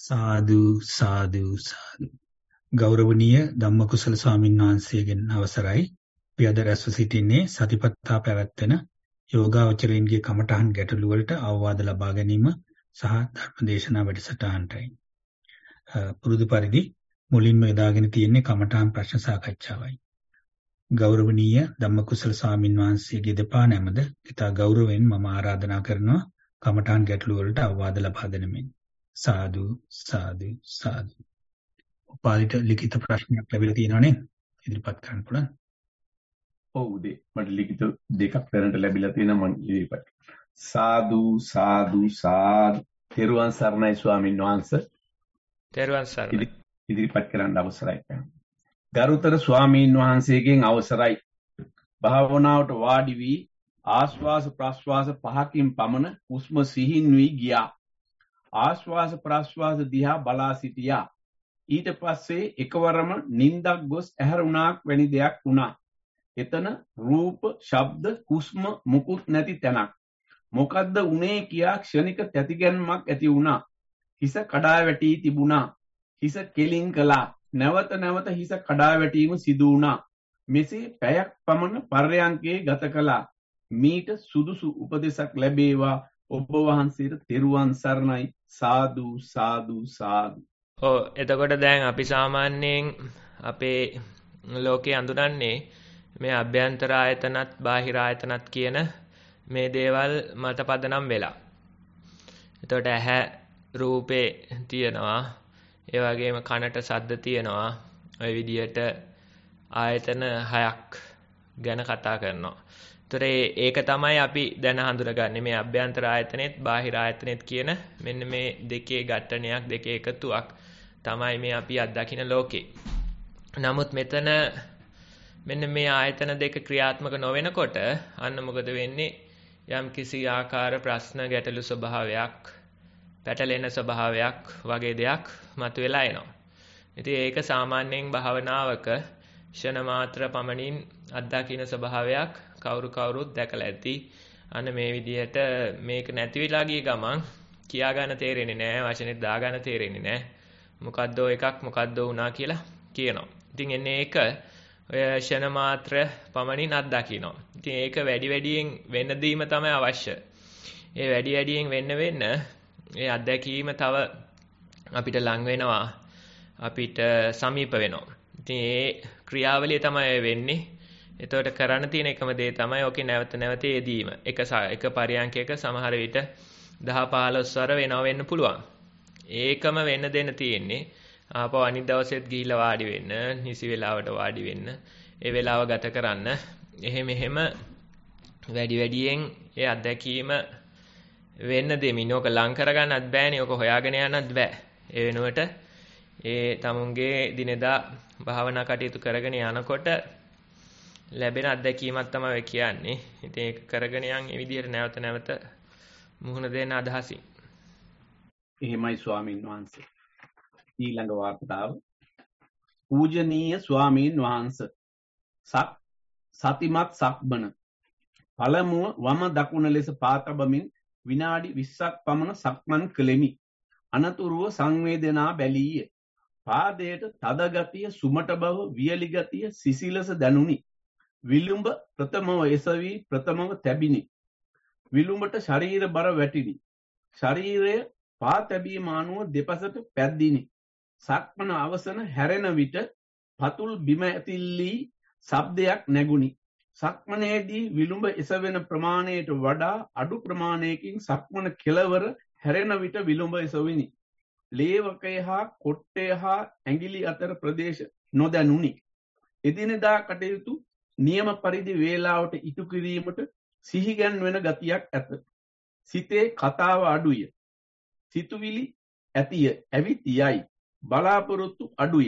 සාදු සාදු සාදු. ගෞරවනීය ධම්මකුසල ස්වාමීන් වහන්සේගෙන් අවසරයි. අපි අද රැස්ව සිටින්නේ සතිපට්ඨා පැවැත්වෙන යෝගාවචරයින්ගේ කමඨහන් ගැටළු වලට අවවාද ලබා ගැනීම සහ ධර්මදේශනා වැඩසටහනටයි. පුරුදු පරිදි මුලින්ම යොදාගෙන තියෙන්නේ කමඨහන් ප්‍රශ්න සාකච්ඡාවයි. ගෞරවනීය ධම්මකුසල ස්වාමීන් වහන්සේගේ දෙපා නැමද ඉතා ගෞරවයෙන් මම ආරාධනා කරනවා කමඨහන් ගැටළු වලට අවවාද ලබා දෙනමින්. සාදු සාදු සාදු. උපාලිට ලිඛිත ප්‍රශ්නයක් ලැබිලා තියෙනවා නේද? ඉදිරිපත් කරන්න පුළුවන්. ඔව් උදේ මට ලිඛිත දෙකක් දැනට ලැබිලා තියෙනවා මම ඉදිරිපත්. සාදු සාදු සාදු. තෙරුවන් සරණයි ස්වාමීන් වහන්සේ. තෙරුවන් සරණයි. ඉදිරිපත් කරන්න අවසරයි. ගරුතර ස්වාමීන් වහන්සේගෙන් අවසරයි. භාවනාවට වාඩි වී ආශ්වාස ප්‍රශ්වාස පහකින් පමණ හුස්ම සිහින් වී ගියා. ආශ්වාස ප්‍රශ්වාස දිහා බලා සිටියා. ඊට පස්සේ එකවරම නිින්දක් ගොස් ඇහැරුණාක් වැනි දෙයක් වුණා. එතන රූප, ශබ්ද, හුස්ම මුකුත් නැති තැනක්. මොකද්ද උනේ කියා ක්ෂණික තැතිගැන්මක් ඇති වුණා. හිස කඩා වැටී තිබුණා. හිස කෙලින් කළා. නැවත නැවත හිස කඩා වැටීම සිදු වුණා. මෙසේ පැයක් පමණ පර්යංකේ ගත කළා. මීට සුදුසු උපදේශක් ලැබේවා. ඔබ වහන්සේට තෙරුවන් සරණයි. සාදු සාදු සාදු. එතකොට දැන් අපි සාමාන්‍යයෙන් අපේ ලෝකේ අඳුරන්නේ මේ අභ්‍යන්තර ආයතනත් බාහිර ආයතනත් කියන මේ දේවල් මත පදනම් වෙලා. එතකොට ඇහැ රූපේ තියෙනවා. ඒ වගේම කනට ශබ්ද තියෙනවා. ඔය විදිහට ආයතන 6ක් ගැන කතා කරනවා. ඒක තමයි අපි දැන හඳුනගන්නේ මේ අභ්‍යන්තර ආයතනෙත් බාහිර ආයතනෙත් කියන මෙන්න මේ දෙකේ ඝට්ටනයක් දෙකේ එකතුවක් තමයි මේ අපි අත්දකින ලෝකේ. නමුත් මෙතන මෙන්න මේ ආයතන දෙක ක්‍රියාත්මක නොවෙනකොට අන්න මොකද වෙන්නේ? යම් කිසි ආකාර ප්‍රශ්න ගැටලු ස්වභාවයක් පැටලෙන ස්වභාවයක් වගේ දෙයක් මතුවලා එනවා. ඉතින් ඒක සාමාන්‍යයෙන් භාවනාවක ක්ෂණ මාත්‍ර පමණින් අත්දකින ස්වභාවයක් කවුරුත් දැකලා ඇති. අන්න මේ විදිහට මේක නැති වෙලා ගිය ගමන් කියා ගන්න තේරෙන්නේ නැහැ, වචනෙත් දා ගන්න තේරෙන්නේ නැහැ. මොකද්ද එකක් මොකද්ද වුණා කියලා කියනවා. ඉතින් එන්නේ ඒක ඔය ක්ෂණ මාත්‍ර පමණින් අත්දකිනවා. ඉතින් ඒක වැඩි වැඩියෙන් වෙන්න දීම තමයි අවශ්‍ය. ඒ වැඩි වැඩියෙන් වෙන්න ඒ අත්දැකීම තව අපිට ලං වෙනවා. අපිට සමීප වෙනවා. ඉතින් ඒ ක්‍රියාවලිය තමයි වෙන්නේ. එතකොට කරන්න තියෙන එකම දේ තමයි ඔකේ නැවත නැවත යෙදීම. එක පරියන්කයක සමහර විට 10-15 වර වෙන්න පුළුවන්. ඒකම වෙන්න දෙන්න තියෙන්නේ. ආපහු අනිත් දවසෙත් ගිහිල්ලා වාඩි වෙන්න, නිසි වෙලාවට වාඩි වෙන්න, ඒ වෙලාව ගත කරන්න. එහෙම වැඩි වැඩියෙන් ඒ අත්දැකීම වෙන්න දෙමින් ඕක ලං කරගන්නත් බෑනේ. ඕක හොයාගෙන යන්නත් බෑ. ඒ වෙනුවට ඒ තමුන්ගේ දිනෙදා භාවනා කටයුතු කරගෙන යනකොට ලැබෙන අත්දැකීමක් තමයි කියන්නේ. ඉතින් ඒක කරගෙන යන් මේ විදිහට නැවත නැවත මුහුණ දෙන්න අදහසින්. එහෙමයි ස්වාමීන් වහන්සේ. ඊළඟ වාර්තාව. පූජනීය ස්වාමීන් වහන්සේ. සතිමත් සක්මන. පළමුව වම දකුණ ලෙස පාතබමින් විනාඩි 20ක් පමණ සක්මන් කළෙමි. අනතුරුව සංවේදනා බැලීය. පාදයට තද ගතිය, සුමට බව, වියලි ගතිය සිසිලස දැනුනි. විලුඹ ප්‍රථමව එසවි ප්‍රථමව තැබිනි. විලුඹට ශරීර බර වැටිනි. ශරීරය පා තැබීම අනුව දෙපසට පැද්දිනි. සක්මන අවසන හැරෙන විට පතුල් බිම ඇතිල්ලී ශබ්දයක් නැගුණි. සක්මනේදී විලුඹ එසවෙන ප්‍රමාණයට වඩා අඩු ප්‍රමාණයකින් සක්මන කෙලවර හැරෙන විට විලුඹ එසවිනි. ලේවකය හා කොට්ටය හා ඇඟිලි අතර ප්‍රදේශ නොදැනුනි. එදිනෙදා කටයුතු නියම පරිදි වේලාවට ඉටු කිරීමට සිහිගැන්වෙන ගතියක් ඇත. සිතේ කතාව අඩුය. සිතුවිලි ඇතිය ඇවිත් යයි. බලාපොරොත්තු අඩුය.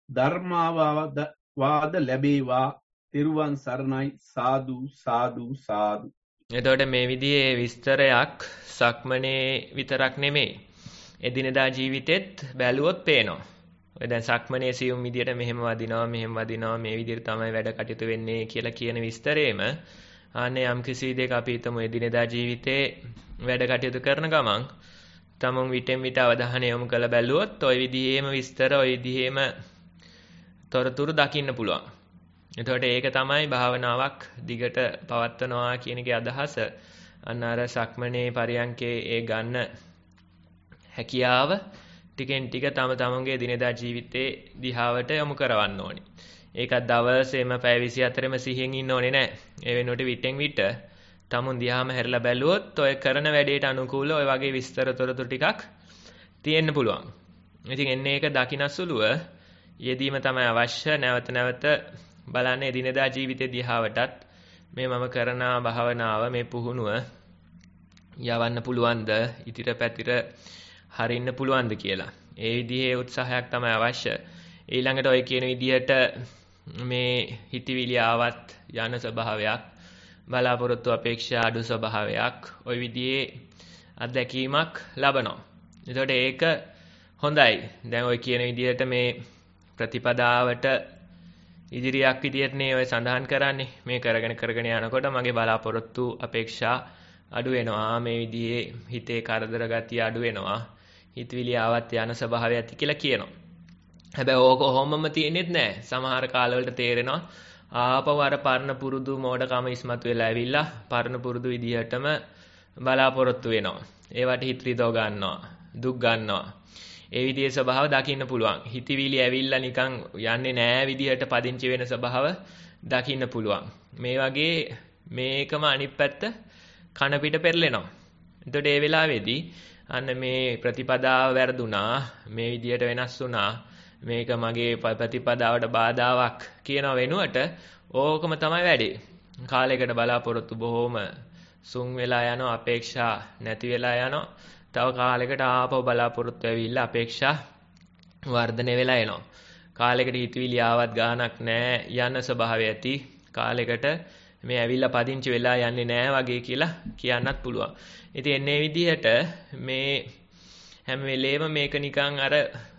ධර්මාවාද ලැබේවා. තෙරුවන් සරණයි. සාදු සාදු සාදු. එතකොට මේ විදිහේ විස්තරයක් සක්මනේ විතරක් නෙමෙයි. එදිනෙදා ජීවිතෙත් බැලුවොත් පේනවා. ඔය දැන් සක්මනේ සියුම් විදියට මෙහෙම වදිනවා මේ විදිහට තමයි වැඩ කටයුතු වෙන්නේ කියලා කියන විස්තරේම අනේ යම් කිසි දෙයක් අපි හිතමු එදිනෙදා ජීවිතේ වැඩ කටයුතු කරන ගමන් තමුන් විටෙන් විට අවධානය යොමු කළ බැලුවොත් ওই විදිහේම විස්තර ওই විදිහේම තොරතුරු දකින්න පුළුවන්. එතකොට ඒක තමයි භාවනාවක් දිගට පවත්වනවා කියන එකේ අදහස. අන්න අර සක්මනේ පරියන්කේ ඒ ගන්න හැකියාව ටිකෙන් ටික තම තමන්ගේ දිනදා ජීවිතේ දිහාවට යොමු කරවන්න ඕනේ. ඒකත් දවසේම පැය 24ෙම සිහියෙන් ඉන්න ඕනේ නැහැ. ඒ වෙනුවට විටෙන් විට තමුන් දිහාම හැරිලා බැලුවොත් ඔය කරන වැඩේට අනුකූල ඔය වගේ විස්තර තොරතුරු ටිකක් තියෙන්න පුළුවන්. ඉතින් එන්නේ ඒක දකින්නසුලුව යෙදීම තමයි අවශ්‍ය. නැවත නැවත බලන්න එදිනෙදා ජීවිතේ දිහාවටත් මේ මම කරන භාවනාව මේ පුහුණුව යවන්න පුළුවන්ද, ඉතිර පැතිර හරින්න පුළුවන්ද කියලා. ඒ විදිහේ උත්සාහයක් තමයි අවශ්‍ය. ඊළඟට ඔය කියන විදිහට මේ හිතවිලි ආවත් යන ස්වභාවයක්, බලාපොරොත්තු අපේක්ෂා අඩු ස්වභාවයක්, ওই විදිහේ අත්දැකීමක් ලබනවා. එතකොට ඒක හොඳයි. දැන් ඔය කියන විදිහට මේ ප්‍රතිපදාවට ඉදිරියක් විදිහටනේ ඔය සඳහන් කරන්නේ. මේ කරගෙන යනකොට මගේ බලාපොරොත්තු අපේක්ෂා අඩු වෙනවා. මේ විදිහේ හිතේ කරදර ගතිය අඩු වෙනවා. හිතවිලි ආවත් යන ස්වභාවය ඇති කියලා කියනවා. හැබැයි ඕක කොහොමම තියෙන්නේත් නැහැ. සමහර කාලවලට තේරෙනවා ආපහු අර පරණ පුරුදු මෝඩකම ඉස්මතු වෙලා ඇවිල්ලා පරණ පුරුදු විදිහටම බලාපොරොත්තු වෙනවා. ඒවට හිත රිදව ගන්නවා, දුක් ගන්නවා. ඒ විදිහේ ස්වභාව දකින්න පුළුවන්. හිතවිලි ඇවිල්ලා නිකන් යන්නේ නැහැ විදිහට පදිංචි වෙන ස්වභාව දකින්න පුළුවන්. මේ වගේ මේකම අනිත් පැත්ත කන පිට පෙරලෙනවා. එතකොට ඒ වෙලාවේදී අන්න මේ ප්‍රතිපදාව වැරදුනා, මේ විදිහට වෙනස් වුණා, මේක මගේ ප්‍රතිපදාවට බාධාවක් කියන වෙනුවට ඕකම තමයි වැඩේ. කාලයකට බලාපොරොත්තු බොහොම සුන් වෙලා යනවා, අපේක්ෂා නැති වෙලා යනවා. තව කාලයකට ආපහු බලාපොරොත්තු ඇවිල්ලා අපේක්ෂා වර්ධනය වෙලා එනවා. කාලයකට හිතවිලි ආවත් ගානක් නැහැ යන ස්වභාවය ඇති. කාලයකට මේ ඇවිල්ලා පදිංචි වෙලා යන්නේ නැහැ වගේ කියලා කියන්නත් පුළුවන්. ඉතින් එන්නේ විදිහට මේ හැම වෙලේම මේක නිකන් අර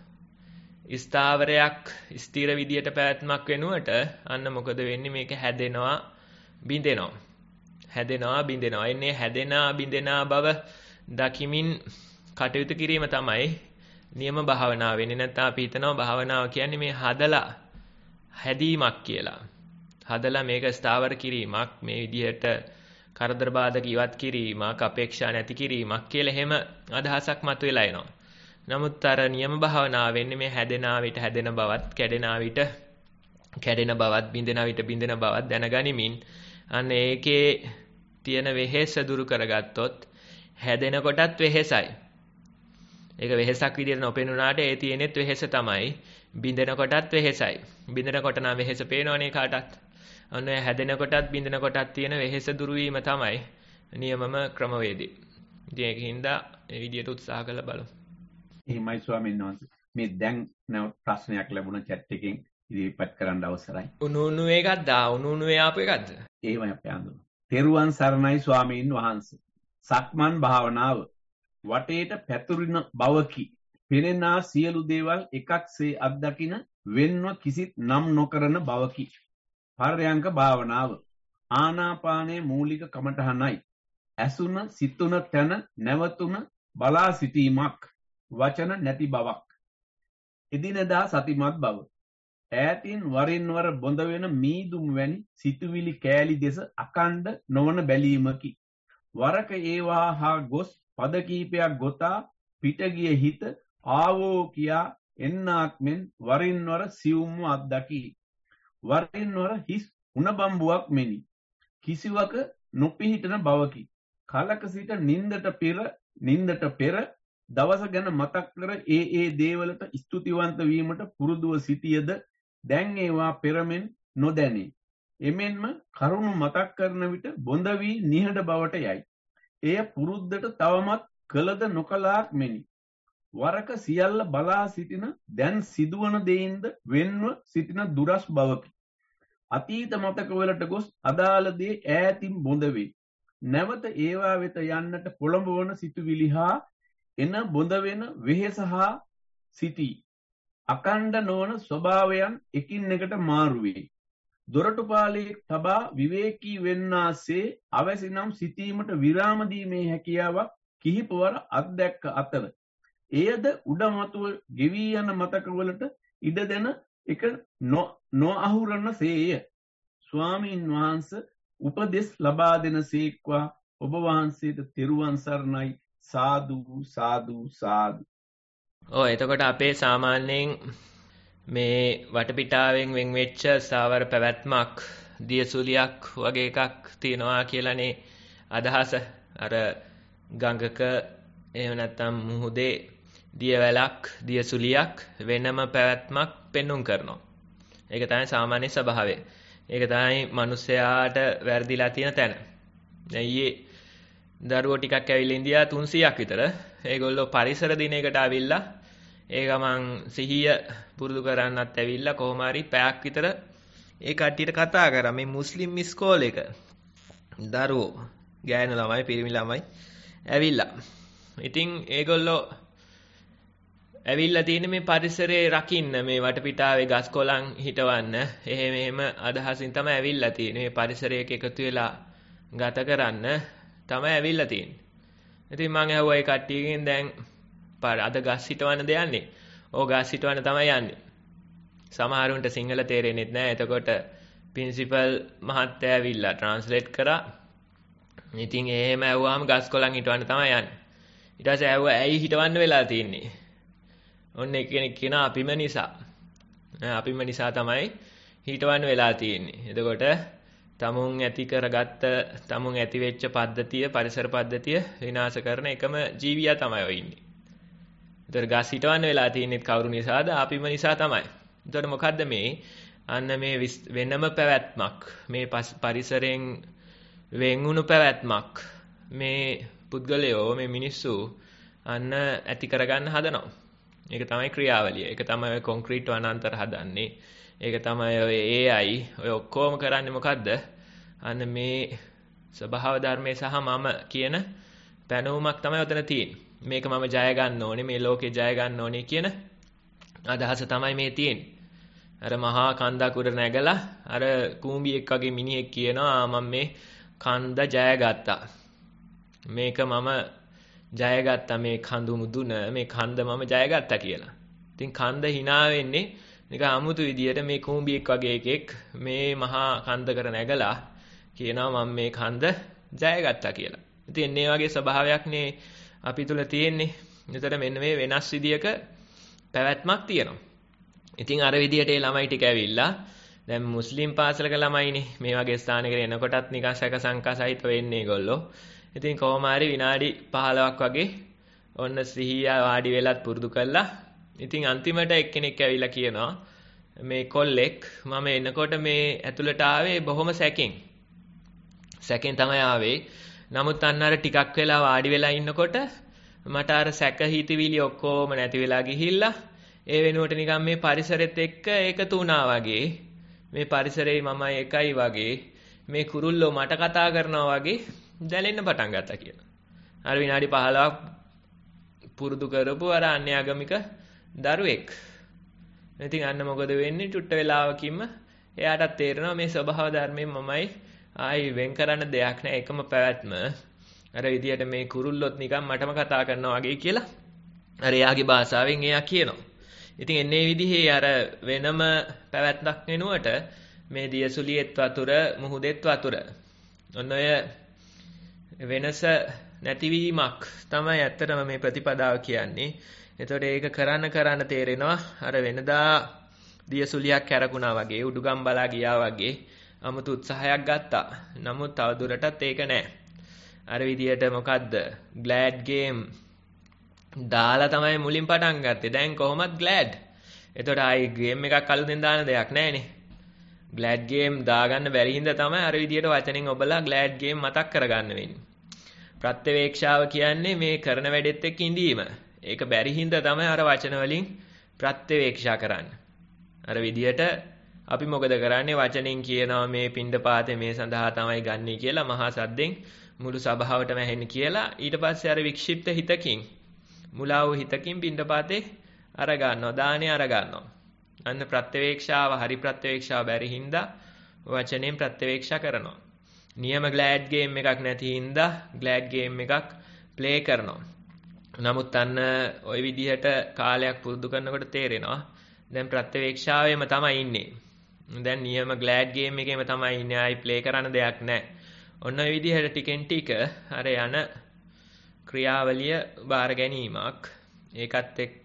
ස්ථාවරයක් ස්ථිර විදියට පැවැත්මක් වෙනුවට අන්න මොකද වෙන්නේ, මේක හැදෙනවා බිඳෙනවා, හැදෙනවා බිඳෙනවා. එන්නේ හැදෙනා බිඳෙනා බව දකිමින් කටයුතු කිරීම තමයි නියම භාවනාව වෙන්නේ. නැත්නම් අපි හිතනවා භාවනාව කියන්නේ මේ හදලා හැදීමක් කියලා. හදලා මේක ස්ථාවර කිරීමක්, මේ විදිහට කරදර බාධක ඉවත් කිරීමක්, අපේක්ෂා නැති කිරීමක් කියලා එහෙම අදහසක් මතුවලා එනවා. නමුත් අර නියම භාවනාව වෙන්නේ මේ හැදෙනා විට හැදෙන බවත්, කැඩෙනා විට කැඩෙන බවත්, බිඳෙනා විට බිඳෙන බවත් දැනගනිමින් අන්න ඒකේ තියෙන වෙහෙස දුරු කරගත්තොත් හැදෙන කොටත් වෙහෙසයි. ඒක වෙහෙසක් විදිහට නොපෙනුනාට ඒ තියෙනෙත් වෙහෙස තමයි. බිඳෙන කොටත් වෙහෙසයි. බිඳෙන කොට නම් වෙහෙස පේනවනේ කාටත්. අන්න හැදෙන කොටත් බිඳෙන කොටත් තියෙන වෙහෙස දුරු වීම තමයි නියමම ක්‍රමවේදය. ඉතින් ඒකින්ද මේ විදිහට උත්සාහ කරලා බලමු. එහෙමයි ස්වාමීන් වහන්සේ. මේ දැන් නැවත ප්‍රශ්නයක් ලැබුණ chat එකෙන් ඉදිරිපත් කරන්න අවසරයි. උණු එකක්ද? උණු ආපු එකක්ද? එහෙමයි අපේ අඳුන. තෙරුවන් සරණයි ස්වාමීන් වහන්සේ. සක්මන් භාවනාව වටේට පැතුරින බවකි. පෙනෙනා සියලු දේවල් එකක්සේ අත්දකින වෙන්ව කිසිත් නම් නොකරන බවකි. පර්යංක භාවනාව ආනාපානයේ මූලික කමඨහනයි. ඇසුන සිතුන තැන නැවතුන බලා සිටීමක්, වචන නැති බවක්. එදිනදා සතිමත් බව. ඈතින් වරින් වර බොඳ වෙන මීදුම් වැනි සිතුවිලි කෑලි දෙස අකණ්ඩ නොවන බැලීමකි. වරක ඒවා හා ගොස් පද කීපයක් ගොතා පිට ගිය හිත ආවෝ කියා එන්නාක් මෙන් වරින් වර සියුම්ව අත්දකි. වරින් වර හිස් උණබම්බුවක් මෙනි. කිසිවක නොපිහිටන බවකි. කලක සිට නින්දට පෙර දවස ගැන මතක් කර ඒ දේවලට ස්තුතිවන්ත වීමට පුරුදුව සිටියද දැන් ඒවා පෙරමෙන් නොදැනේ. එමෙන්ම කරුණු මතක් කරන විට බොඳ වී නිහඬ බවට යයි. එය පුරුද්දට තවමත් කළද නොකලාක් මෙනි. වරක සියල්ල බලා සිටින දැන් සිදුවන දෙයින්ද වෙන්ව සිටින දුරස් බවකි. අතීත මතකවලට ගොස් අදාළ දේ ඈතින් බොඳ වේ. නැවත ඒවා වෙත යන්නට පොළඹවන සිතුවිලි හා එන බොඳ වෙන වෙහෙස හා සිටී. අකණ්ඩ නොවන ස්වභාවයන් එකින් එකට මාරු වේ. දොරටුපාලයේ තබා විවේකී වෙන්නාසේ අවැසි නම් සිටීමට විරාම දීමේ හැකියාවක් කිහිපවර අත්දැක්ක අතර එයද උඩමතුව ගෙවී යන මතකවලට ඉඩ දෙන එක නොඅහුරන සේය. ස්වාමීන් වහන්සේ උපදෙස් ලබා දෙන සේක්වා. ඔබ වහන්සේට තෙරුවන් සරණයි. සාදු සාදු සාදු. එතකොට අපේ සාමාන්‍යයෙන් මේ වටපිටාවෙන් වෙන් වෙච්ච ස්ථාවර පැවැත්මක් දියසුලියක් වගේ එකක් තියෙනවා කියලානේ අදහස. අර ගඟක එහෙම නැත්නම් මුහුදේ දියවැලක් දියසුලියක් වෙනම පැවැත්මක් පෙන්눔 කරනවා. ඒක තමයි සාමාන්‍ය ස්වභාවය. ඒක තමයි මිනිස්යාට වැරදිලා තියෙන තැන. ඊයේ දරුවෝ ටිකක් ඇවිල්ලා ඉන්දියා 300ක් විතර. ඒගොල්ලෝ පරිසර දිනයකට ආවිල්ලා ඒ ගමන් සිහිය පුරුදු කරන්නත් ඇවිල්ලා කොහොම හරි පැයක් විතර ඒ කට්ටියට කතා කරා. මේ මුස්ලිම් ඉස්කෝලේක දරුවෝ ගෑනු ළමයි පිරිමි ළමයි ඇවිල්ලා. ඉතින් ඒගොල්ලෝ ඇවිල්ලා තියෙන මේ පරිසරේ රකින්න මේ වටපිටාවේ ගස් කොළන් හිටවන්න එහෙම අදහසින් තමයි ඇවිල්ලා තියෙන්නේ. මේ පරිසරයක එකතු වෙලා ගත කරන්න තමයි ඇවිල්ලා තියෙන්නේ. ඉතින් මම ඇහුවා ඒ කට්ටියගෙන් දැන් අද ගස් හිටවන්න දෙන්නේ. ගස් හිටවන්න තමයි යන්නේ. සමහරුන්ට සිංහල තේරෙන්නේ නැහැ. එතකොට ප්‍රින්සිපල් මහත්තයා ඇවිල්ලා ට්‍රාන්ස්ලේට් කරා. ඉතින් එහෙම ඇහුවාම ගස් කොළන් හිටවන්න තමයි යන්නේ. ඊට පස්සේ ඇහුවා ඇයි හිටවන්න වෙලා තියෙන්නේ? ඔන්න එක්කෙනෙක් කියනවා අපිම නිසා. අපිම නිසා තමයි හිටවන්න වෙලා තියෙන්නේ. එතකොට තමුන් ඇති කරගත්ත තමුන් ඇති වෙච්ච පද්ධතිය පරිසර පද්ධතිය විනාශ කරන එකම ජීවියා තමයි ඔය ඉන්නේ. ඒතර ගස් හිටවන්න වෙලා තියෙන්නේ කවුරු නිසාද? අපිම නිසා තමයි. එතකොට මොකද්ද මේ? අන්න මේ වෙනම පැවැත්මක් මේ පරිසරයෙන් වෙන්වුණු පැවැත්මක් මේ පුද්ගලයෝ මේ මිනිස්සු අන්න ඇති කරගන්න හදනවා. ඒක තමයි ක්‍රියාවලිය. ඒක තමයි ඔය කොන්ක්‍රීට් වනාන්තර හදන්නේ. ඒක තමයි ඔය AI ඔය ඔක්කොම කරන්නේ මොකද්ද? අන්න මේ ස්වභාව ධර්මයේ සහ මම කියන පැනවුමක් තමයි උතන තියෙන්නේ. මේක මම ජය ගන්න ඕනේ, මේ ලෝකේ ජය ගන්න ඕනේ කියන අදහස තමයි මේ තියෙන්නේ. අර මහා කන්දක් උඩ නැගලා අර කූඹියෙක් වගේ මිනිහෙක් කියනවා මම මේ කන්ද ජය ගත්තා. මේක මම ජය ගත්තා මේ කඳු මුදුන මේ කන්ද මම ජය ගත්තා කියලා. ඉතින් කන්ද hina වෙන්නේ නිකන් අමුතු විදියට මේ කූඹියෙක් වගේ එකෙක් මේ මහා කන්දකට නැගලා කියනවා මම මේ කන්ද ජය ගත්තා කියලා. ඉතින් මේ වගේ ස්වභාවයක් නේ අපි තුල තියෙන්නේ. එතකොට මෙන්න මේ වෙනස් විදියක පැවැත්මක් තියෙනවා. ඉතින් අර විදියට ඒ ළමයි ටික ඇවිල්ලා දැන් මුස්ලිම් පාසලක ළමයිනේ මේ වගේ ස්ථානයකට එනකොටත් නිකන් සැක සංකා සහිත වෙන්නේ ඒගොල්ලෝ. ඉතින් කොහොම හරි විනාඩි 15ක් වගේ ඔන්න සිහිය වාඩි වෙලත් පුරුදු කළා. ඉතින් අන්තිමට එක්කෙනෙක් ඇවිල්ලා කියනවා මේ කොල්ලෙක් මම එනකොට මේ ඇතුළට ආවේ බොහොම සැකෙන් තමයි ආවේ. නමුත් අන්න අර ටිකක් වෙලා වාඩි වෙලා ඉන්නකොට මට අර සැක හිතවිලි ඔක්කොම නැති වෙලා ගිහිල්ලා ඒ වෙනුවට නිකන් මේ පරිසරෙත් එක්ක එකතු වුණා වගේ මේ පරිසරේ මම එකයි වගේ මේ කුරුල්ලෝ මට කතා කරනවා වගේ දැනෙන්න පටන් ගත්තා කියලා. අර විනාඩි 15ක් පුරුදු කරපු අර අන්‍යාගමික දරුවෙක්. ඉතින් අන්න මොකද වෙන්නේ? චුට්ට වෙලාවකින්ම එයාටත් තේරෙනවා මේ ස්වභාව ධර්මයෙන් මමයි ආයි වෙන් කරන්න දෙයක් නැහැ. එකම පැවැත්ම. අර විදියට මේ කුරුල්ලොත් නිකන් මටම කතා කරනවා වගේ කියලා. අර එයාගේ භාෂාවෙන් එයා කියනවා. ඉතින් එන්නේ විදිහේ අර වෙනම පැවැත්මක් වෙනුවට මේ දියසුලියෙත් වතුර මුහුදෙත් වතුර. ඔන්න ඔය වෙනස නැතිවීමක් තමයි ඇත්තටම මේ ප්‍රතිපදාව කියන්නේ. එතකොට ඒක කරන්න තේරෙනවා අර වෙනදා දියසුලියක් කැරකුණා වගේ උඩුගම් බලා ගියා වගේ 아무තු උත්සාහයක් ගත්තා. නමුත් තවදුරටත් ඒක නැහැ. අර විදියට මොකද්ද? ග්ලෑඩ් ගේම් දාලා තමයි මුලින් පටන් ගත්තේ. දැන් කොහොමද ග්ලෑඩ්? එතකොට ආයි ගේම් එකක් අලුතෙන් දාන දෙයක් නැහැනේ. ග්ලෑඩ් ගේම් දාගන්න බැරි හින්දා තමයි අර විදියට වචනෙන් ඔබලා ග්ලෑඩ් ගේම් මතක් කරගන්න වෙන්නේ. ප්‍රත්‍යවේක්ෂාව කියන්නේ මේ කරන වැඩෙත් එක්ක ඉඳීම. ඒක බැරි හින්දා තමයි අර වචන වලින් ප්‍රත්‍යවේක්ෂා කරන්නේ. අර විදියට අපි මොකද කරන්නේ? වචනෙන් කියනවා මේ පිණ්ඩපාතේ මේ සඳහා තමයි ගන්නේ කියලා මහා සද්දෙන් මුළු සභාවටම ඇහෙන්න කියලා. ඊට පස්සේ අර වික්ෂිප්ත හිතකින් මුලා වූ හිතකින් පිණ්ඩපාතේ අර ගන්නවා, දානේ අර ගන්නවා. අන්න ප්‍රත්‍යවේක්ෂාව හරි ප්‍රත්‍යවේක්ෂාව බැරි හින්දා වචනෙන් ප්‍රත්‍යවේක්ෂා කරනවා. නියම ග්ලෑඩ් ගේම් එකක් නැති හින්දා ග්ලෑඩ් ගේම් එකක් ප්ලේ කරනවා. නමුත් අන්න ওই විදිහට කාලයක් පුරුදු කරනකොට තේරෙනවා දැන් ප්‍රත්‍යවේක්ෂාවෙම තමයි ඉන්නේ. දැන් නියම ග්ලෑඩ් ගේම් එකේම තමයි ඉන්නේ. ආයි ප්ලේ කරන්න දෙයක් නැහැ. ඔන්න ඔය විදිහට ටිකෙන් ටික අර යන ක්‍රියාවලිය බාර ගැනීමක් ඒකත් එක්ක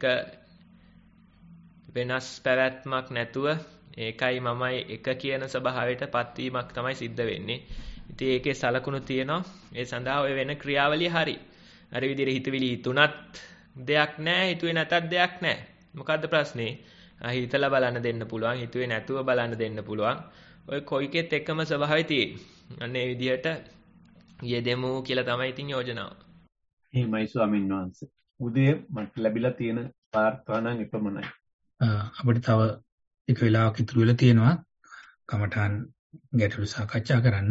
වෙනස් පැවැත්මක් නැතුව ඒකයි මමයි එක කියන ස්වභාවයට පත්වීමක් තමයි සිද්ධ වෙන්නේ. ඉතින් ඒකේ සලකුණු තියෙනවා. ඒ සඳහා ඔය වෙන ක්‍රියාවලිය හරි. අර විදිහට හිතවිලි හිතුණත් දෙයක් නැහැ, හිතුවේ නැතත් දෙයක් නැහැ. මොකද්ද ප්‍රශ්නේ? හිතලා බලන්න දෙන්න පුළුවන්, හිතුවේ නැතුව බලන්න දෙන්න පුළුවන්. ඔය කොයිකෙත් එකම ස්වභාවය තියෙන්නේ. අන්න ඒ විදිහට යෙදෙමු කියලා තමයි ඉතින් යෝජනාව. එහෙමයි ස්වාමීන් වහන්සේ. උදේ මට ලැබිලා තියෙන වාර්තා නම් එපමණයි. අපිට තව එක වෙලාවක් ඉතුරු වෙලා තියෙනවා කමඨාන් ගැටළු සාකච්ඡා කරන්න.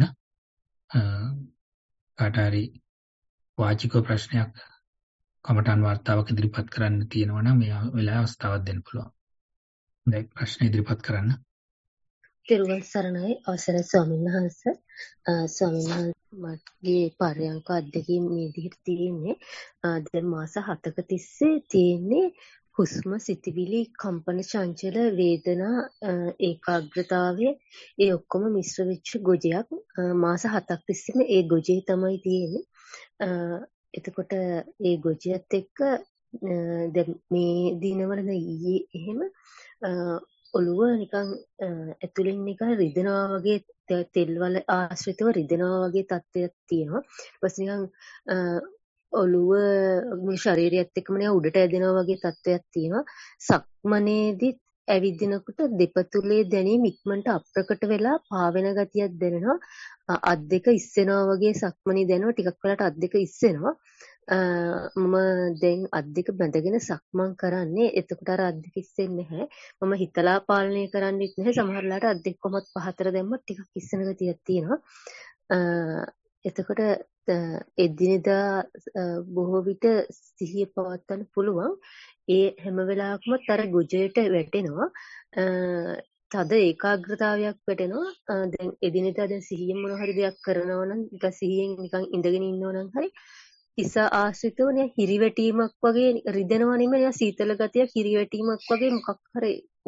කාට හරි වාචික ප්‍රශ්නයක් කමඨාන් වාර්තාවක් ඉදිරිපත් කරන්න තියෙනවා නම් මේ වෙලාව අවස්ථාවක් දෙන්න පුළුවන්. දැන් ප්‍රශ්න ඉදිරිපත් කරන්න. තිරුවන් සරණයි අවසරයි ස්වාමීන් වහන්සේ. ස්වාමීන් වහන්සේ මගේ පරයන්ක අධ්‍යක්ීම් මේ විදිහට තියෙන්නේ. දැන් මාස 7ක තිස්සේ තියෙන්නේ හුස්ම සිතිවිලි කම්පන චංචල වේදනා ඒකාග්‍රතාවය ඒ ඔක්කොම මිශ්‍ර වෙච්ච ගොජයක්. මාස 7ක් තිස්සේම ඒ ගොජේ තමයි තියෙන්නේ. එතකොට ඒ ගොජයත් එක්ක දැන් මේ දිනවල ඊයේ එහෙම ඔළුව නිකන් ඇතුලෙන් නිකන් රිදෙනවා වගේ තෙල් වල ආශ්‍රිතව රිදෙනවා වගේ තත්ත්වයක් තියෙනවා. ඊට පස්සේ නිකන් ඔළුව මේ ශරීරයත් එක්කම නිකන් උඩට ඇදෙනවා වගේ තත්ත්වයක් තියෙනවා. සක්මනේදී ඇවිදිනකොට දෙපතුලේ දැනීම ඉක්මනට අප්‍රකට වෙලා පාවෙන ගතියක් දැනෙනවා. අත් දෙක ඉස්සෙනවා වගේ සක්මනේ දැනෙනවා. ටිකක් වෙලාට අත් දෙක ඉස්සෙනවා. මම දැන් අත් දෙක බැඳගෙන සක්මන් කරන්නේ. එතකොට අර අත් දෙක ඉස්සෙන්නේ නැහැ. මම හිතලා පාලනය කරන්නෙත් නැහැ. සමහර වෙලාවට අත් දෙක කොහොමත් පහතර දැම්මොත් ටිකක් ඉස්සෙන ගතියක් තියෙනවා. එතකොට එදිනෙදා බොහෝ විට සිහිය පවත්වන්න පුළුවන්. ඒ හැම වෙලාවකම අර ගොජයට වැටෙනවා. තද ඒකාග්‍රතාවයක් වැටෙනවා. දැන් එදිනෙදා දැන් සිහියෙන් මොන හරි දෙයක් කරනවා නම් නිකන් සිහියෙන් නිකන් ඉඳගෙන ඉන්නවා නම් හරි ඉස ආශ්‍රිතව නේ හිරිවැටීමක් වගේ රිදෙනවා නෙමෙයි සීතල ගතියක් හිරිවැටීමක් වගේ මොකක් හරි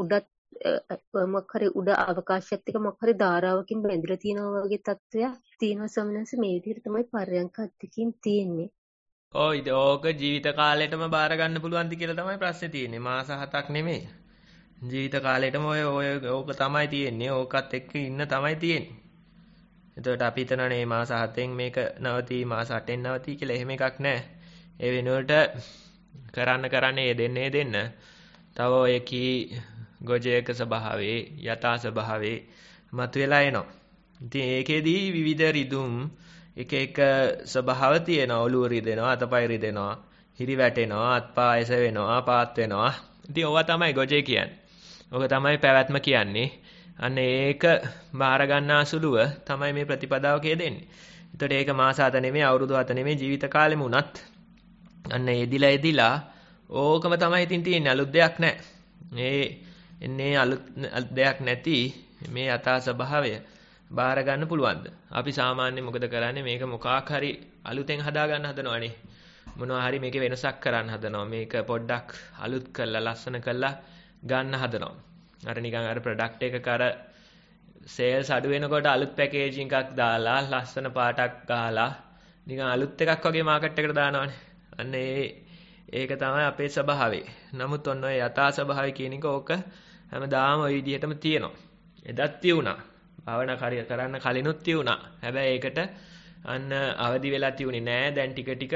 උඩ අවකාශයත් එක්ක මොකක් හරි ධාරාවකින් බැඳලා තියෙනවා වගේ තත්ත්වයක් තියෙනවා ස්වාමීන් මේ විදිහට තමයි පරයන්ක අධ්‍යක්ීම් තියෙන්නේ. ඔව් ඕක ජීවිත කාලෙටම බාර ගන්න පුළුවන්ද කියලා තමයි ප්‍රශ්නේ තියෙන්නේ. මාස 7ක් නෙමෙයි. ජීවිත කාලෙටම ඕක තමයි තියෙන්නේ. ඕකත් එක්ක ඉන්න තමයි තියෙන්නේ. එතකොට අපි හිතනනේ මේ මාස 7න් මේක නවතී මාස 8න් නවතී කියලා එහෙම එකක් නැහැ. ඒ වෙනුවට කරන්නේ දෙන්න. තව ඔය කී ගොජයක ස්වභාවයේ යථා ස්වභාවයේ මතුවලා එනවා. ඉතින් ඒකෙදී විවිධ රිදුම් එක ස්වභාව තියෙනවා. ඔළුව රිදෙනවා, අතපය රිදෙනවා, හිරි වැටෙනවා, අත්පා එස වෙනවා, පාත් වෙනවා. ඉතින් ඕවා තමයි ගොජේ කියන්නේ. ඕක තමයි පැවැත්ම කියන්නේ. අන්න ඒක බාර ගන්නා සුළුව තමයි මේ ප්‍රතිපදාව දෙන්නේ. එතකොට ඒක මාස 7 නෙමෙයි අවුරුදු 7 නෙමෙයි ජීවිත කාලෙම උනත් අන්න එදිලා ඕකම තමයි ඉතින් තියෙන්නේ. අලුත් දෙයක් නැහැ. මේ එන්නේ අලුත් දෙයක් නැති මේ යථා ස්වභාවය බාර ගන්න පුළුවන්ද? අපි සාමාන්‍යයෙන් මොකද කරන්නේ? මේක මොකක් හරි අලුතෙන් හදා ගන්න හදනවනේ. මොනවා හරි මේකේ වෙනසක් කරන්න හදනවා. මේක පොඩ්ඩක් අලුත් කරලා ලස්සන කරලා ගන්න හදනවා. අර නිකන් අර ප්‍රොඩක්ට් එකක අර සේල්ස් අඩු වෙනකොට අලුත් පැකේජින් එකක් දාලා ලස්සන පාටක් ගහලා නිකන් අලුත් එකක් වගේ මාකට් එකට දානවනේ. අන්න ඒක තමයි අපේ ස්වභාවය. නමුත් ඔන්න ඔය යථා ස්වභාවය කියන එක ඕක හැමදාම ওই විදිහටම තියෙනවා. එදත් තියුණා. භාවනා කරන්න කලිනුත් තියුණා. හැබැයි ඒකට අන්න අවදි වෙලා තියුනේ නෑ. දැන් ටික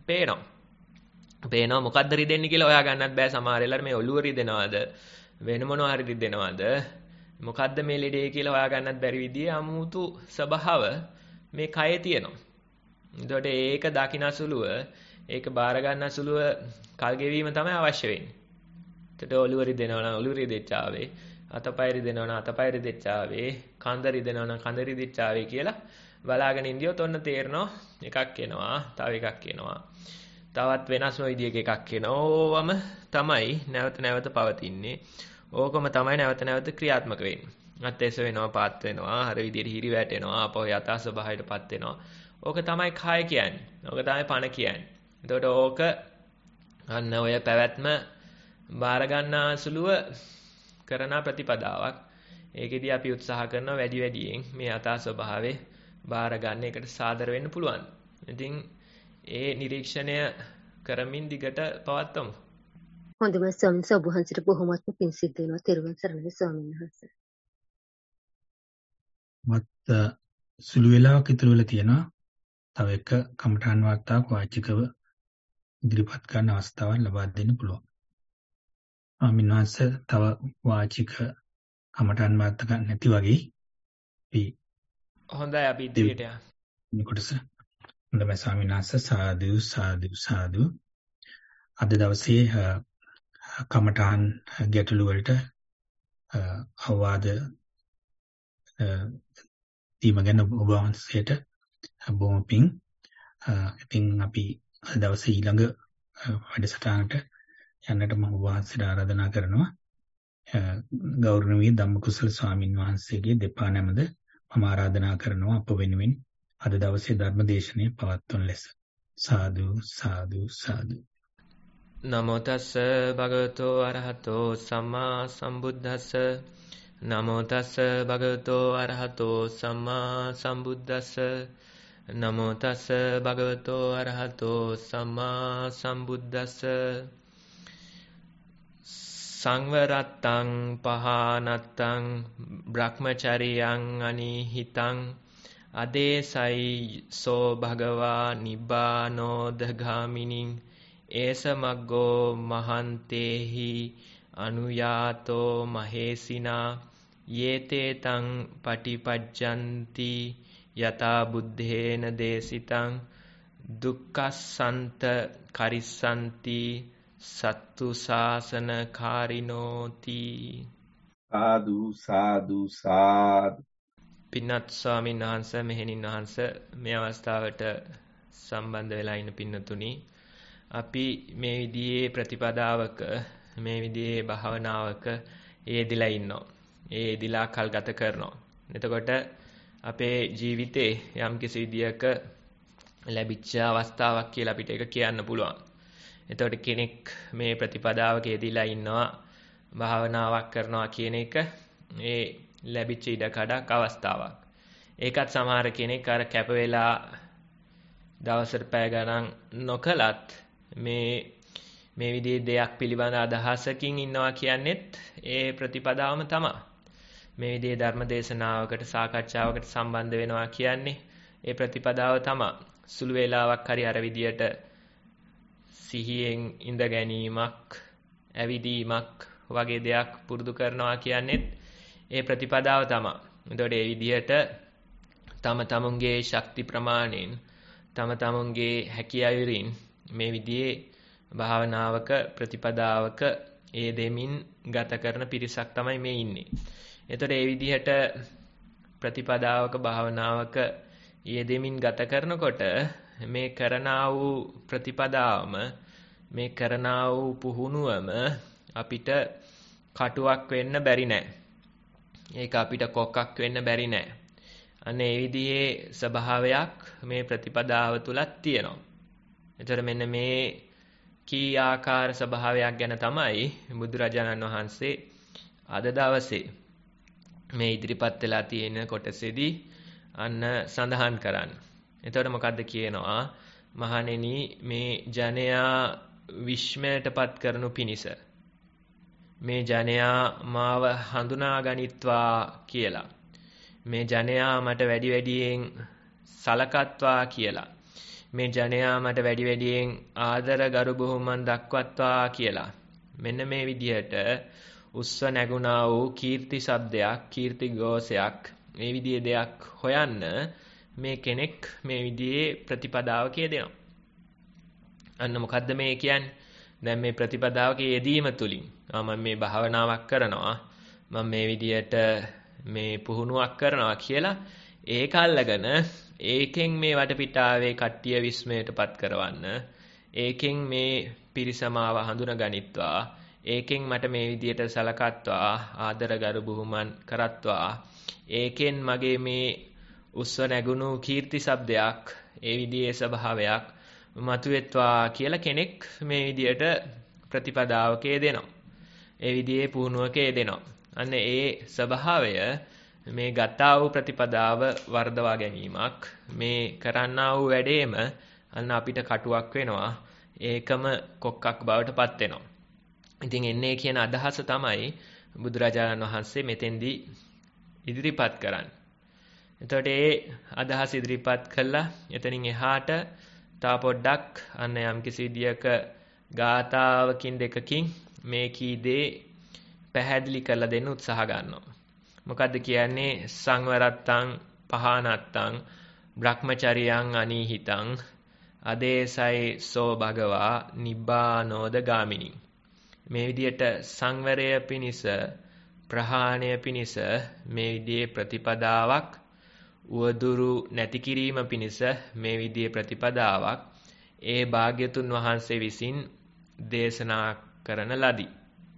පේනවා මොකද්ද රිදෙන්නේ කියලා හොයා ගන්නත් බෑ. සමහර වෙලාවට මේ ඔළුව රිදෙනවද වෙන මොනවා හරි රිදෙනවද මොකද්ද මේ ලෙඩේ කියලා හොයා ගන්නත් බැරි විදිහේ අමුතු ස්වභාව මේ කයේ තියෙනවා. එතකොට ඒක දකින්නසුලුව ඒක බාර ගන්නසුලුව කල් ගෙවීම තමයි අවශ්‍ය වෙන්නේ. එතකොට ඔළුව රිදෙනවා නම් ඔළුව රිදෙච්චාවේ, අතපය රිදෙනවා නම් අතපය රිදෙච්චාවේ, කඳ රිදෙනවා නම් කඳ රිදෙච්චාවේ කියලා බලාගෙන ඉඳියොත් ඔන්න තේරෙනවා එකක් එනවා, තව එකක් එනවා. තවත් වෙනස්ම විදියක එකක් එනවා. ඕවම තමයි නැවත පවතින්නේ. ඕකම තමයි නැවත ක්‍රියාත්මක වෙන්නේ. අත්‍යස වෙනවා, පාත් වෙනවා, හර විදියට හිරි වැටෙනවා, අපෝ යථා ස්වභාවයටපත් වෙනවා. ඕක තමයි කාය කියන්නේ. ඕක තමයි පණ කියන්නේ. එතකොට ඕක අන්න ඔය පැවැත්ම බාර ගන්නා සුළුව කරන ප්‍රතිපදාවක්. ඒකෙදී අපි උත්සාහ කරනවා වැඩි වැඩියෙන් මේ යථා ස්වභාවය බාර ගන්න එකට සාදර වෙන්න පුළුවන්. ඉතින් ඒ නිරීක්ෂණය කරමින් දිගට පවත්වමු. හොඳයි ස්වාමීන් වහන්සේ, ඔබ වහන්සේට බොහොමත්ම පිං සිද්ධ වෙනවා. තෙරුවන් සරණයි ස්වාමීන් වහන්සේ. මත් සුළු වෙලාවක් ඉතුරු වෙලා තියෙනවා. තව එක කමඨාන් වාර්තාවක් වාචිකව ඉදිරිපත් කරන්න අවස්ථාවක් ලබා දෙන්න පුළුවන්. ස්වාමීන් වහන්සේ තව වාචික කමඨාන් වාර්තා ගන්න නැති වගේ අපි හොඳයි අපි ඉදිරියට යමු. මේ කොටස හොඳයි ස්වාමීන් වහන්සේ, සාදු සාදු සාදු. අද දවසේ කමඨාන් ගැටළු වලට අවවාද දීම ගැන ඔබ වහන්සේට බොහොම පිං. ඉතින් අපි අද දවසේ ඊළඟ වැඩසටහනට යන්නට මම ඔබ වහන්සේට ආරාධනා කරනවා. ගෞරවනීය ධම්මකුසල ස්වාමින් වහන්සේගේ දෙපා නැමද මම ආරාධනා කරනවා අප වෙනුවෙන් අද දවසේ ධර්ම දේශනය පවත්වන ලෙස. සාදු සාදු සාදු. නමෝ තස්ස භගවතෝ අරහතෝ සම්මා සම්බුද්දස්ස. නමෝ තස්ස භගවතෝ අරහතෝ සම්මා සම්බුද්දස්ස. නමෝ තස්ස භගවතෝ අරහතෝ සම්මා සම්බුද්දස්ස. සංවරත්තං පහනත්තං බ්‍රහ්මචරියං අනිහිතං අදේසයි සෝ භගවා නිබ්බානෝ දගාමිනින් ඒස මග්ගෝ මහන්තේහි අනුයාතෝ මහේසිනා යේතේ තං පටිපජ්ජන්ති යතා බුද්ධේන දේසිතං දුක්ඛසන්ත කරිස්සන්ති සත්තු ශාසන කාරිනෝති. සාදු සාදු සාදු. පින්වත් ස්වාමීන් වහන්සේ, මෙහෙණින් වහන්සේ, මේ අවස්ථාවට සම්බන්ධ වෙලා ඉන්න පින්නතුනි, අපි මේ විදිහේ ප්‍රතිපදාවක, මේ විදිහේ භාවනාවක යෙදিলা ඉන්නවා. යෙදিলা කල් ගත කරනවා. එතකොට අපේ ජීවිතේ යම්කිසි විදියක ලැබිච්ච අවස්ථාවක් කියලා අපිට ඒක කියන්න පුළුවන්. එතකොට කෙනෙක් මේ ප්‍රතිපදාවක යෙදিলা ඉන්නවා, භාවනාවක් කරනවා කියන එක ඒ ලැබිච්ච ඉඩකඩක් අවස්ථාවක්. ඒකත් සමහර කෙනෙක් අර කැප වෙලා දවසට පැය ගණන් නොකලත් මේ විදිහේ දෙයක් පිළිබඳ අදහසකින් ඉන්නවා කියන්නේත් ඒ ප්‍රතිපදාවම තමයි. මේ විදිහේ ධර්ම දේශනාවකට, සාකච්ඡාවකට සම්බන්ධ වෙනවා කියන්නේ ඒ ප්‍රතිපදාව තමයි. සුළු වේලාවක් හරි අර විදියට සිහියෙන් ඉඳ ගැනීමක්, ඇවිදීමක් වගේ දෙයක් පුරුදු කරනවා කියන්නේත් ඒ ප්‍රතිපදාව තමයි. එතකොට ඒ විදිහට තම තමුන්ගේ ශක්ති ප්‍රමාණයෙන්, තම තමුන්ගේ හැකියාවරින් මේ විදිහේ භාවනාවක, ප්‍රතිපදාවක ඒ දෙමින් ගත කරන පිරිසක් තමයි මේ ඉන්නේ. එතකොට ඒ විදිහට ප්‍රතිපදාවක, භාවනාවක යෙදෙමින් ගත කරනකොට මේ කරනා වූ ප්‍රතිපදාවම, මේ කරනා වූ පුහුණුවම අපිට කටුවක් වෙන්න බැරි නෑ. ඒක අපිට කොක්කක් වෙන්න බැරි නෑ. අන්න ඒ විදිහේ ස්වභාවයක් මේ ප්‍රතිපදාව තුලත් තියෙනවා. එතකොට මෙන්න මේ කී ආකාර ස්වභාවයක් ගැන තමයි බුදුරජාණන් වහන්සේ අද දවසේ මේ ඉදිරිපත් වෙලා තියෙන කොටසේදී අන්න සඳහන් කරන්නේ. එතකොට මොකද්ද කියනවා? මහණෙනි, මේ ජනයා විශ්මයටපත් කරනු පිණිස, මේ ජනයා මාව හඳුනා ගනිත්වා කියලා, මේ ජනයා මට වැඩි වැඩියෙන් සලකත්වා කියලා, මේ ජනයා මට වැඩි වැඩියෙන් ආදර ගරු බුහුමන් දක්වත්වා කියලා, මෙන්න මේ විදිහට උස්ව නැගුණා වූ කීර්ති ශබ්දයක්, කීර්ති ഘോഷයක්, මේ විදිහේ දෙයක් හොයන්න මේ කෙනෙක් මේ විදිහේ ප්‍රතිපදාවක යෙදෙනවා. අන්න මොකද්ද මේ කියන්නේ? දැන් මේ ප්‍රතිපදාවක යෙදීම තුලින් මම මේ භාවනාවක් කරනවා, මම මේ විදිහට මේ පුහුණුවක් කරනවා කියලා ඒක අල්ලගෙන ඒකෙන් මේ වටපිටාවේ කට්ටිය විස්මයටපත් කරවන්න, ඒකෙන් මේ පිරිසමාව හඳුනගනිත්වා, ඒකෙන් මට මේ විදිහට සලකත්වා, ආදර ගරු බුහුමන් කරත්වා, ඒකෙන් මගේ මේ උස්ව නැගුණු කීර්ති ශබ්දයක්, ඒ විදිහේ ස්වභාවයක් මතුවෙත්වා කියලා කෙනෙක් මේ විදියට ප්‍රතිපදාවක යෙදෙනවා. ඒ විදිහේ පුහුණුවක යෙදෙනවා. අන්න ඒ ස්වභාවය මේ ගතා වූ ප්‍රතිපදාව වර්ධවා ගැනීමක්, මේ කරන්නා වූ වැඩේම අන්න අපිට කටුවක් වෙනවා. ඒකම කොක්කක් බවට පත් වෙනවා. ඉතින් එන්නේ කියන අදහස තමයි බුදුරජාණන් වහන්සේ මෙතෙන්දී ඉදිරිපත් කරන්නේ. එතකොට ඒ අදහස ඉදිරිපත් කළා. එතනින් එහාට තා පොඩ්ඩක් අන්න යම්කිසි විදියක ගාථාවකින් දෙකකින් මේ කී දේ පැහැදිලි කරලා දෙන්න උත්සාහ ගන්නවා. මොකද්ද කියන්නේ? සංවරත්තං පහනත්තං බ්‍රහ්මචරියං අනීහිතං අදේසයි සෝ භගවා නිබ්බානෝද ගාමිනී. මේ විදියට සංවරය පිණිස, ප්‍රහාණය පිණිස මේ විදියේ ප්‍රතිපදාවක්, උවදුරු නැති කිරීම පිණිස මේ විදියේ ප්‍රතිපදාවක් ඒ භාග්‍යතුන් වහන්සේ විසින් දේශනා කරන ලදී.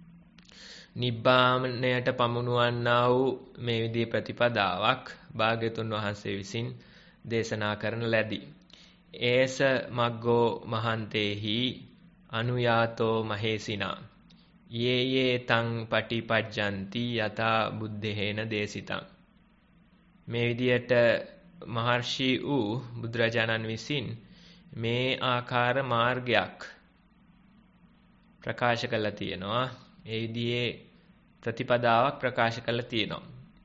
නිබ්බාණයට පමුණුවන්නා වූ මේ විදියේ ප්‍රතිපදාවක් භාග්‍යතුන් වහන්සේ විසින් දේශනා කරන ලදී. ඒස මග්ගෝ මහන්තේහි අනුයාතෝ මහේසිනා යේ තං පටිපජ්ජಂತಿ යතා බුද්ධේන දේශිතං. මේ විදියට මහර්ෂි වූ බුදුරජාණන් විසින් මේ ආකාර මාර්ගයක් ප්‍රකාශ කළා තියෙනවා. ඒ විදිහේ ප්‍රතිපදාවක් ප්‍රකාශ කළා තියෙනවා.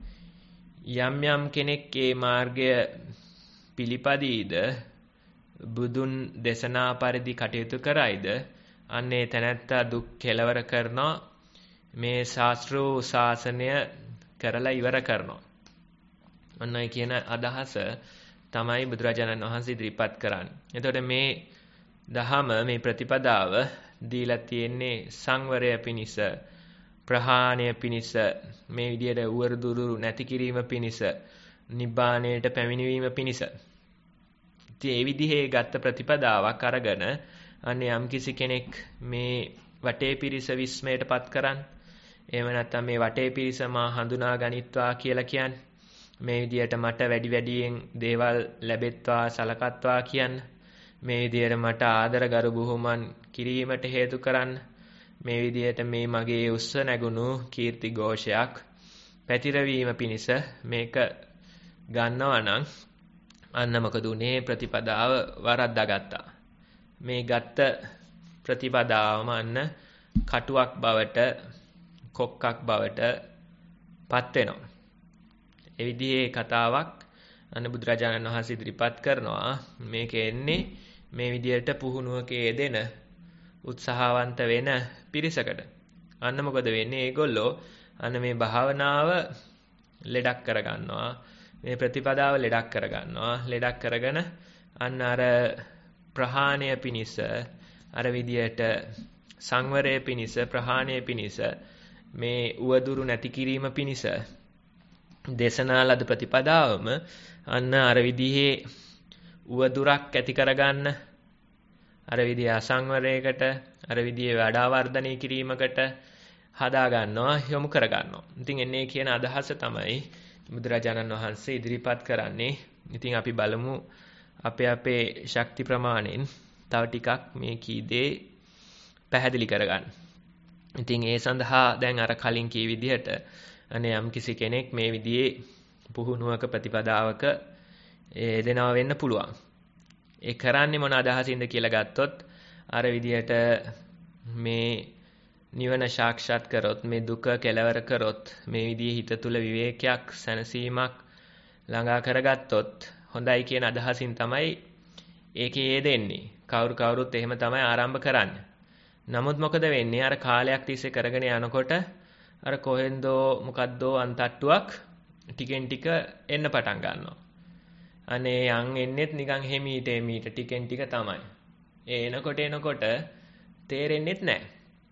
යම් යම් කෙනෙක් මේ මාර්ගය පිළිපදීද, බුදුන් දේශනා පරිදි කටයුතු කරයිද, අන්නේ තැනැත්තා දුක් කෙලවර කරනවා. මේ ශාස්ත්‍රෝ ශාසනය කරලා ඉවර කරනවා. අන්නයි කියන අදහස තමයි බුදුරජාණන් වහන්සේ ඉදිරිපත් කරන්නේ. එතකොට මේ දහම, මේ ප්‍රතිපදාව දීලා තියෙන්නේ සංවරය පිණිස, ප්‍රහාණය පිණිස, මේ විදියට උවරදුරු නැති කිරීම පිණිස, නිබ්බාණයට පැමිණීම පිණිස. ඉතින් ඒ විදිහේ ගත්ත ප්‍රතිපදාවක් අරගෙන අනේ යම්කිසි කෙනෙක් මේ වටේ පිරිස විස්මයටපත් කරන්, එහෙම නැත්නම් මේ වටේ පිරිස මා හඳුනා ගනිත්වා කියලා කියන්නේ, මේ විදියට මට වැඩි වැඩියෙන් දේවල් ලැබෙත්වා සලකත්වා කියන්න, මේ විදියට මට ආදර ගරු බුහුමන් කිරීමට හේතු කරන්න, මේ විදියට මේ මගේ උස්ස නැගුණු කීර්ති ഘോഷයක් පැතිරවීම පිණිස මේක ගන්නවා නම් අන්න මොකද උනේ? ප්‍රතිපදාව වරද්දාගත්තා. මේ ගත්ත ප්‍රතිපදාවම අන්න කටුවක් බවට, කොක්කක් බවට පත් වෙනවා. ඒ විදිහේ කතාවක් අන්න බුදුරජාණන් වහන්සේ ඉදිරිපත් කරනවා. මේක එන්නේ මේ විදියට පුහුණුවක යෙදෙන, උත්සාහවන්ත වෙන පිරිසකට. අන්න මොකද වෙන්නේ? ඒගොල්ලෝ අන්න මේ භාවනාව ලෙඩක් කරගන්නවා. මේ ප්‍රතිපදාව ලෙඩක් කරගන්නවා. ලෙඩක් කරගෙන අන්න අර ප්‍රහාණය පිණිස, අර විදියට සංවරය පිණිස, ප්‍රහාණය පිණිස, මේ උවදුරු නැති කිරීම පිණිස දේශනා ලද ප්‍රතිපදාවම අන්න අර විදිහේ උවදුරක් ඇති කරගන්න, අර විදිහේ අසංවරයකට, අර විදිහේ වඩා වර්ධනය කිරීමකට හදා ගන්නවා, යොමු කර ගන්නවා. ඉතින් එන්නේ කියන අදහස තමයි බුදුරජාණන් වහන්සේ ඉදිරිපත් කරන්නේ. ඉතින් අපි බලමු අපේ ශක්ති ප්‍රමාණයෙන් තව ටිකක් මේ කී දේ පැහැදිලි කරගන්න. ඉතින් ඒ සඳහා දැන් අර කලින් කී විදිහට අනේ යම් කිසි කෙනෙක් මේ විදිහේ පුහුණුවක ප්‍රතිපදාවක යෙදෙනවා වෙන්න පුළුවන්. ඒ කරන්නේ මොන අදහසින්ද කියලා ගත්තොත්, අර විදිහට මේ නිවන සාක්ෂාත් කරොත්, මේ දුක කෙලවර කරොත්, මේ විදිහේ හිත තුල විවේකයක්, සැනසීමක් ළඟා කරගත්තොත් හොඳයි කියන අදහසින් තමයි ඒකේ යෙදෙන්නේ. කවුරුත් එහෙම තමයි ආරම්භ කරන්නේ. නමුත් මොකද වෙන්නේ? අර කාලයක් තිස්සේ කරගෙන යනකොට අර කොහෙන්දෝ මොකද්දෝ අන්තට්ටුවක් ටිකෙන් ටික එන්න පටන් ගන්නවා. අනේ යන් එන්නෙත් නිකන් හිමීට ටිකෙන් ටික තමයි. ඒ එනකොට තේරෙන්නෙත් නැහැ.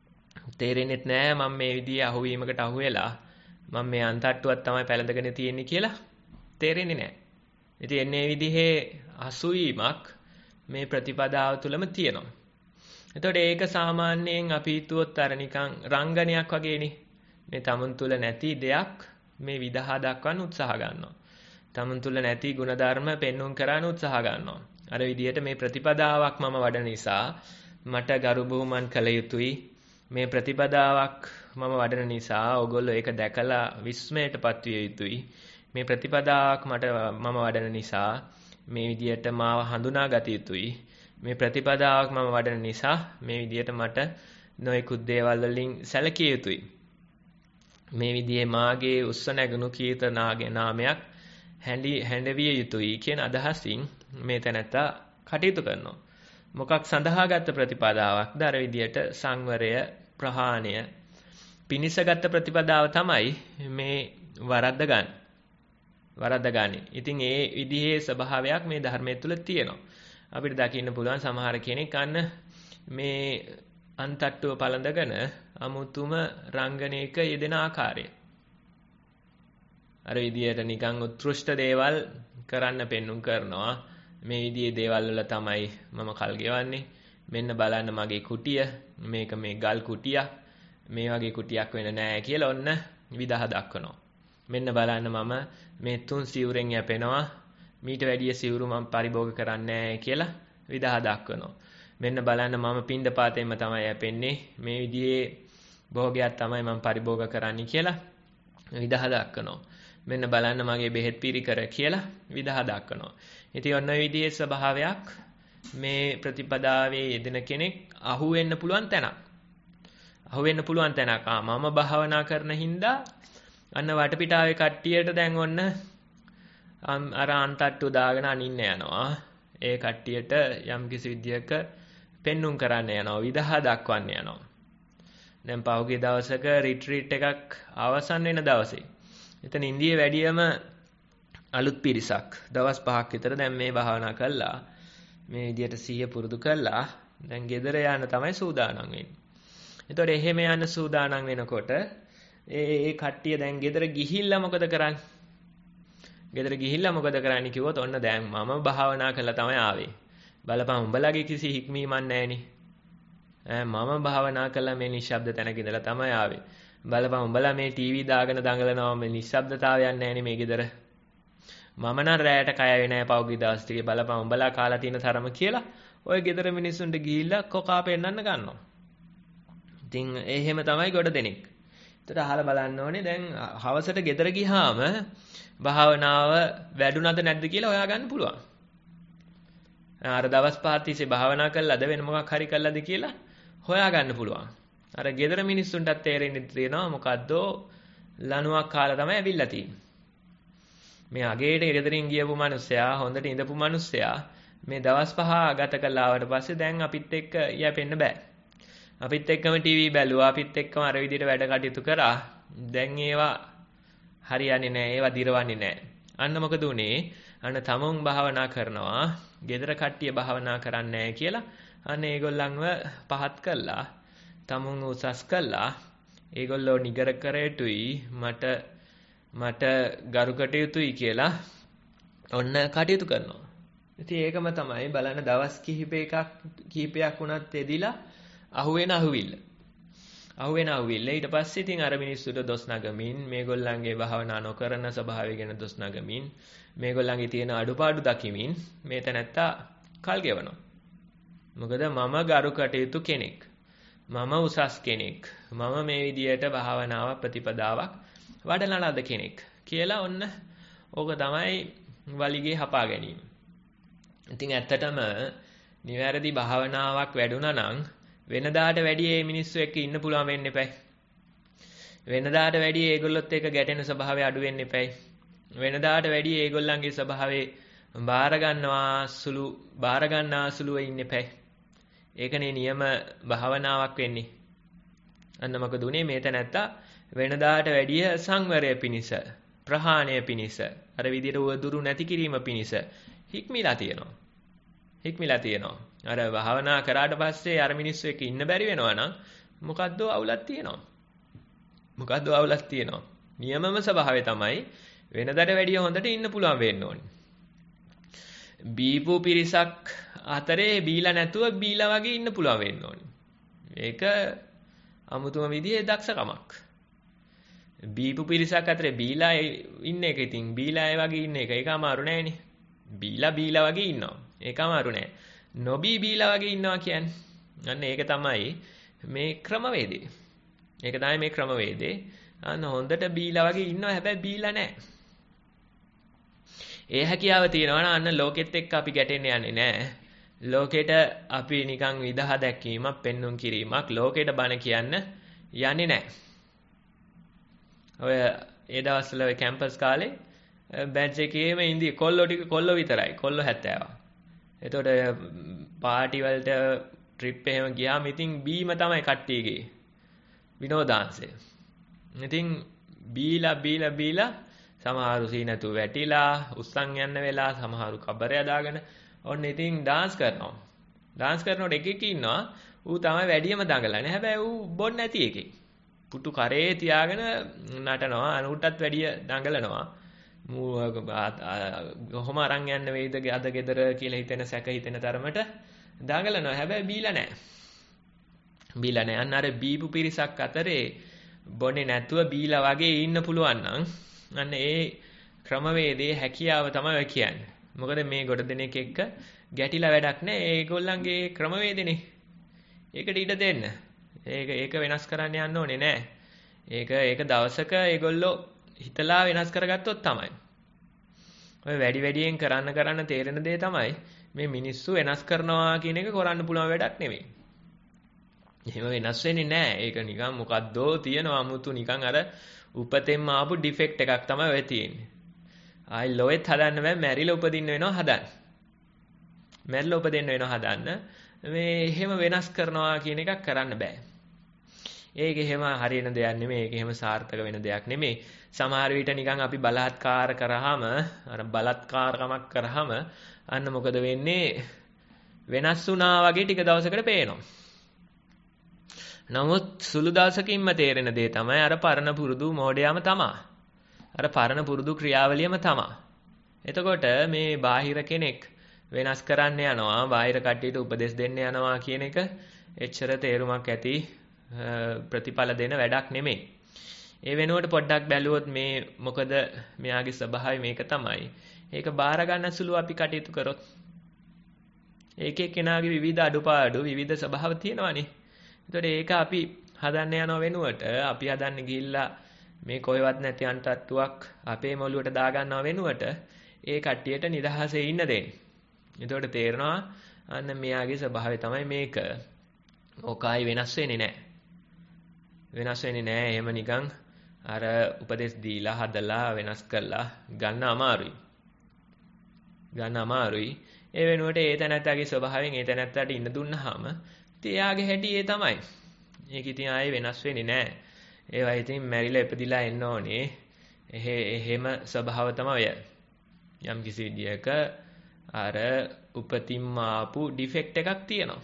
මම මේ විදිහේ අහුවීමකට අහු වෙලා මම මේ අන්තට්ටුවක් තමයි පැලඳගෙන තියෙන්නේ කියලා තේරෙන්නේ නැහැ. ඉතින් එන්නේ විදිහේ අසුවීමක් මේ ප්‍රතිපදාව තුළම තියෙනවා. එතකොට ඒක සාමාන්‍යයෙන් අපි හිතුවොත් අර නිකන් රංගනයක් වගේනේ. මේ තමුන් තුල නැති දෙයක් මේ විදහා දක්වන්න උත්සාහ ගන්නවා. තමුන් තුල නැති ಗುಣධර්ම පෙන්වුම් කරන්න උත්සාහ ගන්නවා. අර විදිහට මේ ප්‍රතිපදාවක් මම වඩන නිසා මට ගරු බුහුමන් කළ යුතුයි. මේ ප්‍රතිපදාවක් මම වඩන නිසා ඔයගොල්ලෝ ඒක දැකලා විස්මයටපත් විය යුතුයි. මේ ප්‍රතිපදාවක් මම වඩන නිසා මේ විදිහට මාව හඳුනා ගත යුතුයි. මේ ප්‍රතිපදාවක් මම වඩන නිසා මේ විදිහට මට නොයෙකුත් දේවල් වලින් සැලකිය යුතුයි. මේ විදිහේ මාගේ උස්ස නැගුණු කීර්තනාමයක් හැඬවිය යුතුයි කියන අදහසින් මේ තැනැත්තා කටයුතු කරනවා. මොකක් සඳහා ගත්ත ප්‍රතිපදාවක්ද? අර විදිහට සංවරය, ප්‍රහාණය පිනිසගත් ප්‍රතිපදාව තමයි මේ වරද්ද ගන්න. ඉතින් ඒ විදිහේ ස්වභාවයක් මේ ධර්මයේ තුල තියෙනවා. අපිට දකින්න පුළුවන් සමහර කෙනෙක් අන්න මේ අන්තට්ටුව පළඳගෙන අමුතුම රංගනයක යෙදෙන ආකාරය. අර විදිහට නිකන් උත්කෘෂ්ඨ දේවල් කරන්න පෙන්눔 කරනවා. මේ විදිහේ දේවල් වල තමයි මම කල් ගෙවන්නේ. මෙන්න බලන්න මගේ කුටිය. මේක මේ ගල් කුටියක්. මේ වගේ කුටියක් වෙන නෑ කියලා ඔන්න විදහ දක්වනවා. මෙන්න බලන්න මම මේ 3 සිවුරෙන් යැපෙනවා. මීට වැඩිය සිවුරු මම පරිභෝග කරන්නේ නෑ කියලා විදහ දක්වනවා. මෙන්න බලන්න මම පින්දපාතෙන්ම තමයි යැපෙන්නේ. මේ විදිහේ භෝගයක් තමයි මම පරිභෝග කරන්නේ කියලා විදහ දක්වනවා. මෙන්න බලන්න මගේ බෙහෙත් පිරිකර කියලා විදහ දක්වනවා. ඉතින් ඔන්න ඔය විදිහේ ස්වභාවයක් මේ ප්‍රතිපදාවේ යෙදෙන කෙනෙක් අහුවෙන්න පුළුවන් තැනක්. මම භාවනා කරන හින්දා අන්න වටපිටාවේ කට්ටියට දැන් ඔන්න අර අන්තට්ටු දාගෙන අනින්න යනවා. ඒ කට්ටියට යම්කිසි විදියක පෙන්눔 කරන්න යනවා, විදහ දක්වන්න යනවා. දැන් පහුගිය දවසක රිට්‍රීට් එකක් අවසන් වෙන දවසේ. එතන ඉන්දියාවේ වැඩියම අලුත් පිරිසක් දවස් 5ක් විතර දැන් මේ භාවනා කළා. මේ විදියට සිහිය පුරුදු කළා. දැන් ගෙදර යන්න තමයි සූදානම් වෙන්නේ. එතකොට එහෙම යන්න සූදානම් වෙනකොට ඒ කට්ටිය දැන් ගෙදර ගිහිල්ලා මොකද කරන්නේ? ගෙදර ගිහිල්ලා මොකද කරන්නේ කිව්වොත් ඔන්න දැන් මම භාවනා කළා තමයි ආවේ. බලපන් උඹලගේ කිසි හික්මීමක් නැහෙනේ. මම භාවනා කළා මේ නිශ්ශබ්ද තැනක ඉඳලා තමයි ආවේ. බලපන් උඹලා මේ ටීවී දාගෙන දඟලනවා මේ නිශ්ශබ්දතාවයක් නැහෙනේ මේ ගෙදර. මම නම් රැයට කය වෙන්නේ නැහැ පෞගි දවස් ටිකේ බලපන් උඹලා කාලා තියෙන තරම කියලා ඔය ගෙදර මිනිස්සුන්ට ගිහිල්ලා කොකා පෙන්නන්න ගන්නවා. ඉතින් එහෙම තමයි ගොඩ දෙනෙක්. ඒතර අහලා බලන්න ඕනේ දැන් හවසට ගෙදර ගියාම භාවනාව වැඩුණාද නැද්ද කියලා හොයාගන්න පුළුවන්. අර දවස් 5 තිස්සේ භාවනා කළාද වෙන මොකක් හරි කළාද කියලා හොයාගන්න පුළුවන්. අර ගෙදර මිනිස්සුන්ටත් තේරෙන්නේ තියෙනවා මොකද්ද ලණුවක් කාලා තමයි ඇවිල්ලා තියෙන්නේ. මේ අගේට ගෙදරින් ගියපු මිනිස්සයා හොඳට ඉඳපු මිනිස්සයා මේ දවස් 5 ගත කළා ආවට පස්සේ දැන් අපිත් එක්ක යැපෙන්න බෑ. අපිත් එක්කම ටීවී බැලුවා, අපිත් එක්කම අර විදිහට වැඩ කටයුතු කරා. දැන් ඒවා හරියන්නේ නැහැ, ඒවා දිරවන්නේ නැහැ. අන්න මොකද උනේ? අන්න තමුන් භාවනා කරනවා, ගෙදර කට්ටිය භාවනා කරන්නේ නැහැ කියලා අන්න ඒගොල්ලන්ව පහත් කළා. තමුන් උසස් කළා. ඒගොල්ලෝ නිගර කර යුතුයි, මට ගරු කටයුතුයි කියලා ඔන්න කටයුතු කරනවා. ඉතින් ඒකම තමයි බලන්න දවස් කිහිපයක් වුණත් එදිලා අහුවෙන අහුවිල්ල ඊට පස්සේ ඉතින් අර මිනිස්සුන්ට දොස් නගමින් මේගොල්ලන්ගේ භාවනා නොකරන ස්වභාවය ගැන දොස් නගමින් මේගොල්ලන්ගේ තියෙන අඩුපාඩු දකිමින් මේ තැනැත්තා කල් ගෙවනවා. මොකද මම ගරු කටයුතු කෙනෙක්, මම උසස් කෙනෙක්, මම මේ විදියට භාවනාව ප්‍රතිපදාවක් වඩන ලද කෙනෙක් කියලා ඔන්න ඕක තමයි වලිගේ හපා ගැනීම. ඉතින් ඇත්තටම නිවැරදි භාවනාවක් වැඩුණා නම් වෙනදාට වැඩිය මේ මිනිස්සු එක්ක ඉන්න පුළුවන් වෙන්න එපයි. වෙනදාට වැඩිය ඒගොල්ලොත් එක්ක ගැටෙන ස්වභාවය අඩු වෙන්න එපයි. වෙනදාට වැඩිය ඒගොල්ලන්ගේ ස්වභාවයේ බාර ගන්නා සුළුව ඉන්න එපයි. ඒකනේ නියම භාවනාවක් වෙන්නේ. අන්න මොකද උනේ මේ තැනැත්තා වෙනදාට වැඩිය සංවරය පිණිස, ප්‍රහාණය පිණිස, අර විදියට උවදුරු නැති කිරීම පිණිස හික්මිලා තියෙනවා. අර භාවනා කරාට පස්සේ අර මිනිස්සු එක්ක ඉන්න බැරි වෙනවා නම් මොකද්ද අවුලක් තියෙනවා. නියමම ස්වභාවය තමයි වෙනදට වැඩිය හොඳට ඉන්න පුළුවන් වෙන්න ඕනේ. බීපු පිරිසක් අතරේ බීලා නැතුව බීලා වගේ ඉන්න පුළුවන් වෙන්න ඕනේ. ඒක අමුතුම විදිහේ දක්ෂකමක්. බීපු පිරිසක් අතරේ බීලා ඉන්න එක ඉතින් බීලා ඒ වගේ ඉන්න එක ඒක අමාරු නෑනේ. බීලා වගේ ඉන්නවා. ඒක අමාරු නෑ. නොබී බීලා වගේ ඉන්නවා කියන්නේ. අන්න ඒක තමයි මේ ක්‍රමවේදය. ඒක තමයි මේ ක්‍රමවේදේ. අන්න හොඳට බීලා වගේ ඉන්නවා හැබැයි බීලා නෑ. ඒ හැකියාව තියෙනවා නම් අන්න ලෝකෙත් එක්ක අපි ගැටෙන්න යන්නේ නෑ. ලෝකෙට අපි නිකන් විදහ දැක්වීමක් පෙන්눔 කිරීමක් ලෝකෙට බණ කියන්න යන්නේ නෑ. ඔය ඒ දවස්වල ඔය කැම්පස් කාලේ බැච් එකේම ඉඳි කොල්ලෝ විතරයි. කොල්ලෝ 70ක්. එතකොට පාටි වලට ට්‍රිප් එහෙම ගියාම ඉතින් බීම තමයි කට්ටියගේ විනෝදාංශය. ඉතින් බීලා සමහරු සීනතු වැටිලා උස්සන් යන්න වෙලා සමහරු කබරය දාගෙන ඔන්න ඉතින් ඩාන්ස් කරනවා. ඩාන්ස් කරනකොට එකෙක් ඉන්නවා ඌ තමයි වැඩියම දඟලන්නේ. හැබැයි ඌ බොන්න නැති එකෙක්. පුටු කරේ තියාගෙන නටනවා අනුටත් වැඩිය දඟලනවා. කොහොම අරන් යන්න වෙයිද අද ගෙදර කියලා හිතෙන සැක හිතෙන තරමට දඟලනවා. හැබැයි බීලා නැහැ. අන්න අර බීපු පිරිසක් අතරේ බොන්නේ නැතුව බීලා වගේ ඉන්න පුළුවන් නම් අන්න ඒ ක්‍රමවේදයේ හැකියාව තමයි ඔය කියන්නේ. මොකද මේ ගොඩ දෙනෙක් එක්ක ගැටිලා වැඩක් නැහැ. ඒගොල්ලන්ගේ ක්‍රමවේදනේ. ඒකට ඉඩ දෙන්න. ඒක වෙනස් කරන්න යන්න ඕනේ නෑ. ඒක දවසක ඒගොල්ලෝ හිතලා වෙනස් කරගත්තොත් තමයි. ඔය වැඩියෙන් කරන්න තේරෙන දේ තමයි මේ මිනිස්සු වෙනස් කරනවා කියන එක කරන්න පුළුවන් වැඩක් නෙවෙයි. එහෙම වෙනස් වෙන්නේ නෑ. ඒක නිකන් මොකද්දෝ තියෙනවා 아무තු නිකන් අර උපතෙන්ම ආපු ඩිෆෙක්ට් එකක් තමයි ඔය තියෙන්නේ. ආයි ලොවෙත් හදන්න බෑ මැරිලා උපදින්න වෙනවා හදන්න. මැරිලා උපදින්න වෙනවා හදන්න. මේ එහෙම වෙනස් කරනවා කියන එකක් කරන්න බෑ. ඒක එහෙම හරියන දෙයක් නෙමෙයි. ඒක එහෙම සාර්ථක වෙන දෙයක් නෙමෙයි. සමහර විට නිකන් අපි බලහත්කාර කරාම අර බලත්කාරකමක් කරාම අන්න මොකද වෙන්නේ? වෙනස් වුණා වගේ ටික දවසකට පේනවා. නමුත් සුළු දවසකින්ම තේරෙන දේ තමයි අර පරණ පුරුදු මෝඩයම තමයි. අර පරණ පුරුදු ක්‍රියාවලියම තමයි. එතකොට මේ බාහිර කෙනෙක් වෙනස් කරන්න යනවා, බාහිර කට්ටියට උපදෙස් දෙන්න යනවා කියන එක එච්චර තේරුමක් ඇති ප්‍රතිඵල දෙන වැඩක් නෙමෙයි. ඒ වෙනුවට පොඩ්ඩක් බැලුවොත් මේ මොකද මෙයාගේ ස්වභාවය මේක තමයි. ඒක බාර ගන්න සුළු අපි කටයුතු කරොත් ඒක එක්කෙනාගේ විවිධ අඩුපාඩු විවිධ ස්වභාව තියෙනවානේ. ඒතකොට ඒක අපි හදන්න යන වෙනුවට අපි හදන්න ගිහිල්ලා මේ කොහෙවත් නැති අන්තට්ටුවක් අපේ මොළුවට දාගන්නව වෙනුවට ඒ කට්ටියට නිදහසේ ඉන්න දෙන්න. එතකොට තේරෙනවා අන්න මෙයාගේ ස්වභාවය තමයි මේක. ඕකයි වෙනස් වෙන්නේ නැහැ. වෙනස් වෙන්නේ නැහැ. එහෙම නිකන් අර උපදෙස් දීලා හදලා වෙනස් කරලා ගන්න අමාරුයි. ඒ වෙනුවට ඒ තැනැත්තාගේ ස්වභාවයෙන් ඒ තැනැත්තාට ඉන්න දුන්නාම ඉතින් එයාගේ හැටි ඒ තමයි. ඒක ඉතින් ආයේ වෙනස් වෙන්නේ නැහැ. ඒවා ඉතින් මැරිලා ඉපදිලා එන්න ඕනේ. එහෙම ස්වභාව තමයි. යම් කිසි විදියක අර උපතින්ම ආපු ඩිෆෙක්ට් එකක් තියෙනවා.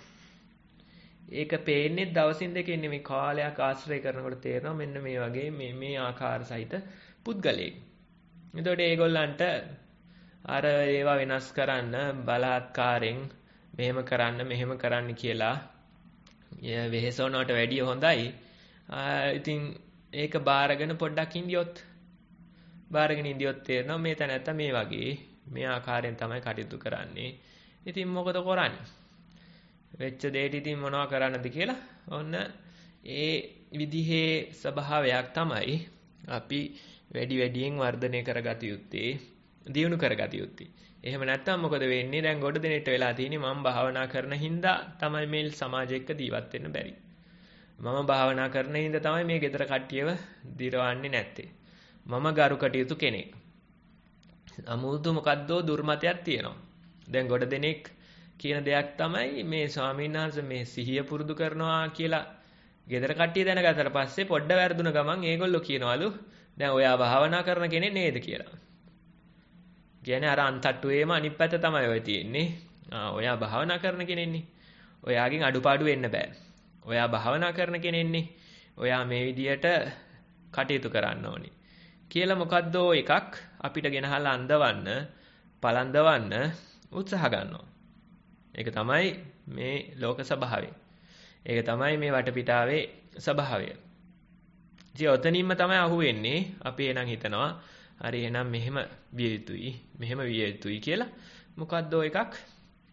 ඒක පේන්නේ දවසින් දෙකකින් නෙමෙයි කාලයක් ආශ්‍රය කරනකොට තේරෙනවා මෙන්න මේ වගේ මේ ආකාර සහිත පුද්ගලයෙක්. එතකොට ඒගොල්ලන්ට අර ඒවා වෙනස් කරන්න බලාත්කාරයෙන් මෙහෙම කරන්න කියලා වෙහෙසවනවට වැඩිය හොඳයි. ඉතින් ඒක බාරගෙන පොඩ්ඩක් ඉඳියොත් තේරෙනවා මේ තැනත්තා මේ වගේ මේ ආකාරයෙන් තමයි කටයුතු කරන්නේ. ඉතින් මොකද කරන්නේ? වෙච්ච දෙයට ඉතින් මොනවා කරන්නද කියලා ඔන්න ඒ විදිහේ ස්වභාවයක් තමයි අපි වැඩියෙන් වර්ධනය කරගත යුත්තේ, දියුණු කරගත යුත්තේ. එහෙම නැත්නම් මොකද වෙන්නේ? දැන් ගොඩ දෙනෙට වෙලා තියෙන්නේ මම භාවනා කරන හින්දා තමයි මේ සමාජ එක්ක ජීවත් වෙන්න බැරි. මම භාවනා කරන හින්දා තමයි මේ ගෙදර කට්ටියව දිරවන්නේ නැත්තේ. මම ගරු කටයුතු කෙනෙක්. අමුතු මොකද්දෝ දුර්මතයක් තියෙනවා. දැන් ගොඩ දෙනෙක් කියන දෙයක් තමයි මේ ස්වාමීන් වහන්සේ මේ සිහිය පුරුදු කරනවා කියලා ගෙදර කට්ටිය දැනගත්තට පස්සේ පොඩ්ඩ වැරදුන ගමන් ඒගොල්ලෝ කියනවලු දැන් ඔයා භාවනා කරන කෙනෙක් නේද කියලා. කියන්නේ අර අන්තට්ටුවේම අනිත් පැත්ත තමයි ඔය තියෙන්නේ. ඔයා භාවනා කරන කෙනෙක්නේ. ඔයාගෙන් අඩුපාඩු වෙන්න බෑ. ඔයා භාවනා කරන කෙනෙක්නේ. ඔයා මේ විදියට කටයුතු කරන්න ඕනේ. කියලා මොකද්දෝ එකක් අපිට ගෙනහලා අඳවන්න, පලඳවන්න උත්සාහ ගන්නවා. ඒක තමයි මේ ලෝක ස්වභාවය. ඒක තමයි මේ වටපිටාවේ ස්වභාවය. ඉතින් ඔතනින්ම තමයි අහුවෙන්නේ. අපි එනං හිතනවා හරි එහෙනම් මෙහෙම විය යුතුයි කියලා. මොකද්දෝ එකක්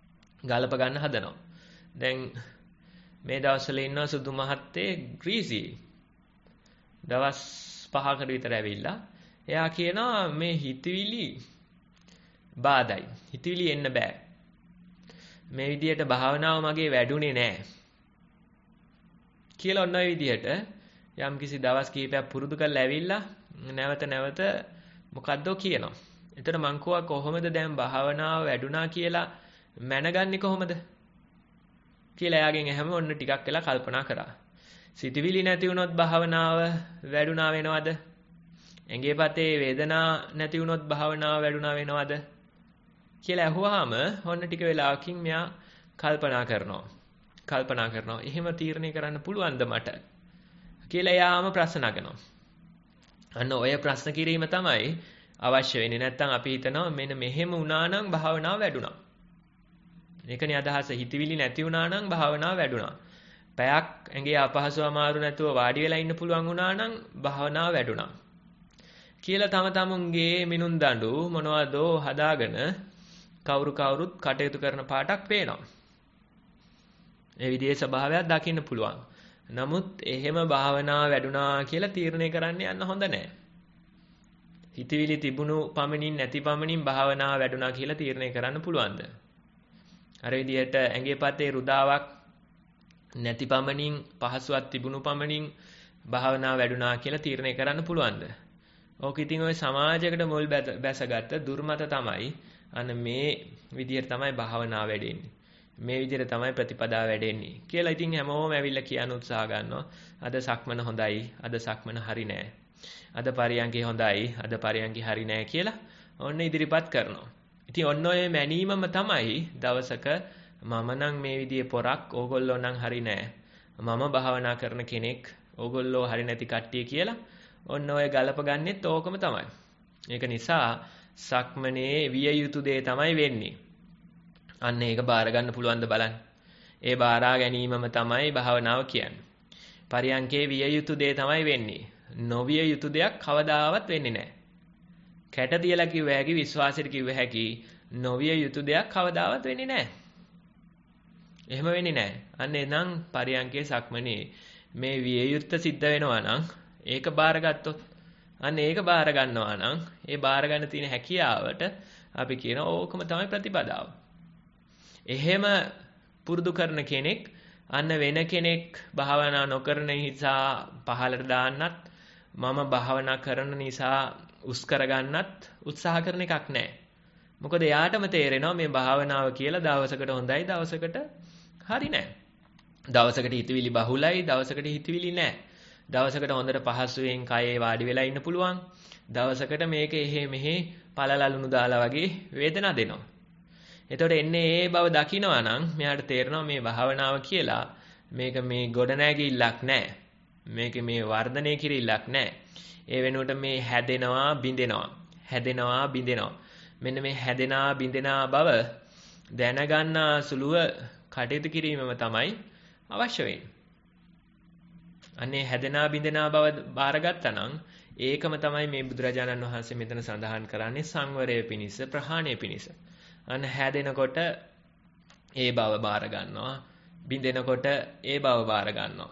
ගලප ගන්න හදනවා. දැන් මේ දවස්වල ඉන්න සුදු මහත්තේ ග්‍රීසි දවස් 5කට විතර ඇවිල්ලා එයා කියනවා මේ හිතවිලි බාධායි. හිතවිලි එන්න බෑ. මේ විදියට භාවනාව මගේ වැඩුණේ නෑ. කියලා ඔන්න ඔය විදියට යම්කිසි දවස් කිහිපයක් පුරුදු කරලා ඇවිල්ලා නැවත මොකද්දෝ කියනවා. එතකොට මං කොහොමද දැන් භාවනාව වැඩුණා කියලා මැනගන්නේ කොහොමද? කියලා එයාගෙන් එහෙම ඔන්න ටිකක් වෙලා කල්පනා කරා. සිතවිලි නැති වුණොත් භාවනාව වැඩුණා වෙනවද? ඇඟේ පතේ වේදනා නැති වුණොත් භාවනාව වැඩුණා වෙනවද? කියලා අහුවාම ඔන්න ටික වෙලාවකින් මෙයා කල්පනා කරනවා. එහෙම තීරණය කරන්න පුළුවන්ද මට? කියලා එයාම ප්‍රශ්න නගනවා. අන්න ඔය ප්‍රශ්න කිරීම තමයි අවශ්‍ය වෙන්නේ. නැත්තම් අපි හිතනවා මෙන්න මෙහෙම වුණා නම් භාවනාව වැඩුණා. ඒකනේ අදහස. හිතවිලි නැති වුණා නම් භාවනාව වැඩුණා. පැයක් ඇඟේ අපහසු අමාරු නැතුව වාඩි වෙලා ඉන්න පුළුවන් වුණා නම් භාවනාව වැඩුණා. කියලා තම තමුන්ගේ මිනුම් දඬු මොනවදෝ හදාගෙන කවුරුත් කටයුතු කරන පාටක් පේනවා. ඒ විදිහේ ස්වභාවයක් දකින්න පුළුවන්. නමුත් එහෙම භාවනාව වැඩුණා කියලා තීරණය කරන්න යන්න හොඳ නැහැ. හිතවිලි තිබුණු පමණින් නැති පමණින් භාවනාව වැඩුණා කියලා තීරණය කරන්න පුළුවන්ද? අර විදිහට ඇඟේ පතේ රුදාවක් නැති පමණින් පහසුවක් තිබුණු පමණින් භාවනාව වැඩුණා කියලා තීරණය කරන්න පුළුවන්ද? ඕක ඉතින් ඔය සමාජයකට මුල් බැසගත්ත දුර්මත තමයි. අන්න මේ විදිහට තමයි භාවනාව වැඩෙන්නේ. මේ විදිහට තමයි ප්‍රතිපදාව වැඩෙන්නේ කියලා ඉතින් හැමෝම ඇවිල්ලා කියන්න උත්සාහ ගන්නවා. අද සක්මන හොඳයි, අද සක්මන හරි නෑ. අද පරියන්කේ හොඳයි, අද පරියන්කේ හරි නෑ කියලා ඔන්න ඉදිරිපත් කරනවා. ඉතින් ඔන්න ඔය මැනීමම තමයි දවසක මම නම් මේ විදිහේ පොරක්, ඕගොල්ලෝ නම් හරි නෑ. මම භාවනා කරන කෙනෙක්, ඕගොල්ලෝ හරි නැති කට්ටිය කියලා ඔන්න ඔය ගලප ගන්නෙත් ඕකම තමයි. ඒක නිසා සක්මනේ විය යුතු දේ තමයි වෙන්නේ. අන්න ඒක බාර ගන්න පුළුවන්ද බලන්න. ඒ බාරා ගැනීමම තමයි භාවනාව කියන්නේ. පරියන්කේ විය යුතු දේ තමයි වෙන්නේ. නොවිය යුතු දෙයක් කවදාවත් වෙන්නේ නැහැ. කැට තියලා කිව්ව හැකි, විශ්වාසයට කිව්ව හැකි නොවිය යුතු දෙයක් කවදාවත් වෙන්නේ නැහැ. එහෙම වෙන්නේ නැහැ. අන්න එනම් පරියන්කේ සක්මනේ මේ විය යුත්ත සිද්ධ වෙනවා නම් ඒක බාරගත්තොත්, අන්න ඒක බාර ගන්නවා නම් ඒ බාර ගන්න තියෙන හැකියාවට අපි කියන ඕකම තමයි ප්‍රතිපදාව. එහෙම පුරුදු කරන කෙනෙක් අන්න වෙන කෙනෙක් භාවනා නොකරන නිසා පහලට දාන්නත්, මම භාවනා කරන නිසා උස් කරගන්නත් උත්සාහ කරන එකක් නැහැ. මොකද එයාටම තේරෙනවා මේ භාවනාව කියලා දවසකට හොඳයි, දවසකට හරි නැහැ. දවසකට හිතවිලි බහුලයි, දවසකට හිතවිලි නැහැ. දවසකට හොඳට පහසුවෙන් කයේ වාඩි වෙලා ඉන්න පුළුවන්. දවසකට මේක එහෙ මෙහෙ පළලලුණු දාලා වගේ වේදනා දෙනවා. එතකොට එන්නේ ඒ බව දකිනවා නම් මෙයාට තේරෙනවා මේ භාවනාව කියලා මේක මේ ගොඩනැගිල්ලක් නැහැ. මේක මේ වර්ධනය කිරිල්ලක් නැහැ. ඒ වෙනුවට මේ හැදෙනවා බිඳෙනවා. මෙන්න මේ හැදෙනා බිඳෙනා බව දැනගන්න සුළුව කටයුතු කිරීමම තමයි අවශ්‍ය වෙන්නේ. අනේ හැදෙනා බිඳෙනා බව බාරගත්තා නම් ඒකම තමයි මේ බුදුරජාණන් වහන්සේ මෙතන සඳහන් කරන්නේ සංවරය පිණිස, ප්‍රහාණය පිණිස. අන්න හැදෙනකොට ඒ බව බාර ගන්නවා, බිඳෙනකොට ඒ බව බාර ගන්නවා.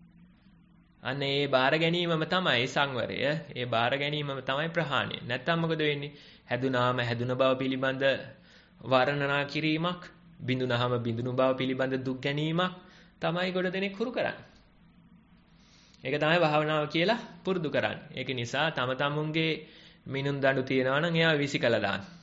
අන්න ඒ බාර ගැනීමම තමයි සංවරය, ඒ බාර ගැනීමම තමයි ප්‍රහාණය. නැත්තම් මොකද වෙන්නේ? හැදුනාම හැදුන බව පිළිබඳ වර්ණනා කිරීමක්, බිඳුනහම බිඳුණු බව පිළිබඳ දුක් ගැනීමක් තමයි ගොඩ දෙනෙක් හුරු කරන්නේ. ඒක තමයි භාවනාව කියලා පුරුදු කරන්නේ. ඒක නිසා තම තමුන්ගේ මිනුම් දඬු තියනවා නම් එයා විසිකලා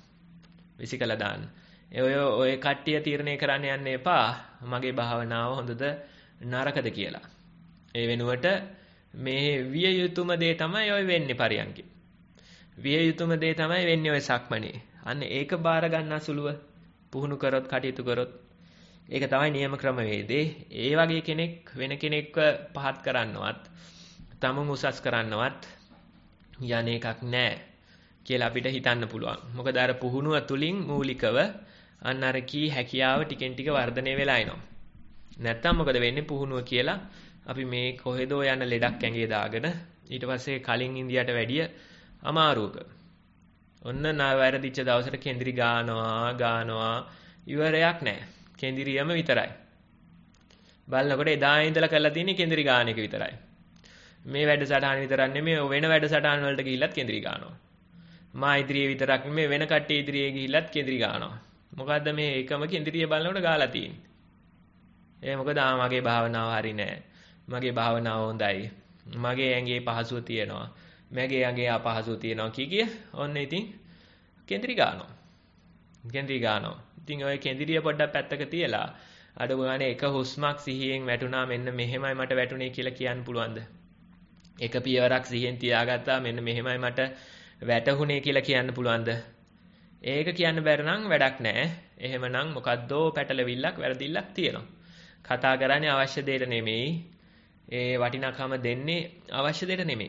දාන්න. ඔය කට්ටිය තීරණය කරන්න යන්න එපා මගේ භාවනාව හොඳද නරකද කියලා. ඒ වෙනුවට මේ විය යුතුම දේ තමයි ඔය වෙන්නේ පරියන්කේ. විය යුතුම දේ තමයි වෙන්නේ ඔය සක්මනේ. අන්න ඒක බාර ගන්න සුළුව පුහුණු කරොත්, කටයුතු කරොත් ඒක තමයි නියම ක්‍රමවේදේ. ඒ වගේ කෙනෙක් වෙන කෙනෙක්ව පහත් කරන්නවත්, තමුන් උසස් කරන්නවත් යන එකක් නැහැ කියලා අපිට හිතන්න පුළුවන්. මොකද අර පුහුණුව තුලින් මූලිකව අන්න අර කී හැකියාව ටිකෙන් ටික වර්ධනය වෙලා එනවා. නැත්තම් මොකද වෙන්නේ? පුහුණුව කියලා අපි මේ කොහෙදෝ යන ලෙඩක් ඇඟේ දාගෙන ඊට පස්සේ කලින් ඉන්දියාට වැඩිය අමාරුවක. ඔන්න වැරදිච්ච දවසට කේන්ද්‍රි ගානවා ඉවරයක් නැහැ. කෙන්දිරියම විතරයි. බලනකොට එදා ඉඳලා කරලා තියෙන්නේ කෙන්දිරි ගාන එක විතරයි. මේ වැඩසටහන විතරක් නෙමෙයි වෙන වැඩසටහන් වලට ගිහිල්ලත් කෙන්දිරි ගානවා. මා ඉදිරියේ විතරක් නෙමෙයි වෙන කට්ටිය ඉදිරියේ ගිහිල්ලත් කෙන්දිරි ගානවා. මොකද්ද මේ එකම කෙන්දිරිය බලනකොට ගාලා තියෙන්නේ? මොකද මගේ භාවනාව හරි නෑ. මගේ භාවනාව හොඳයි. මගේ ඇඟේ පහසුව තියෙනවා. මගේ ඇඟේ අපහසුව තියෙනවා කිය ඔන්න ඉතින් කෙන්දිරි ගානවා. ඉතින් ඔය කෙන්දිරිය පොඩ්ඩක් පැත්තක තියලා අඩු ගානේ එක හුස්මක් සිහියෙන් වැටුණා මෙන්න මෙහෙමයි මට වැටුනේ කියලා කියන්න පුළුවන්ද? එක පියවරක් සිහියෙන් තියාගත්තා මෙන්න මෙහෙමයි මට වැටුනේ කියලා කියන්න පුළුවන්ද? ඒක කියන්න බැර නම් වැඩක් නැහැ. එහෙමනම් මොකද්දෝ පැටලවිල්ලක් වැරදිල්ලක් තියෙනවා. කතා කරන්නේ අවශ්‍ය දෙයට නෙමෙයි. ඒ වටිනාකම දෙන්නේ අවශ්‍ය දෙයට නෙමෙයි.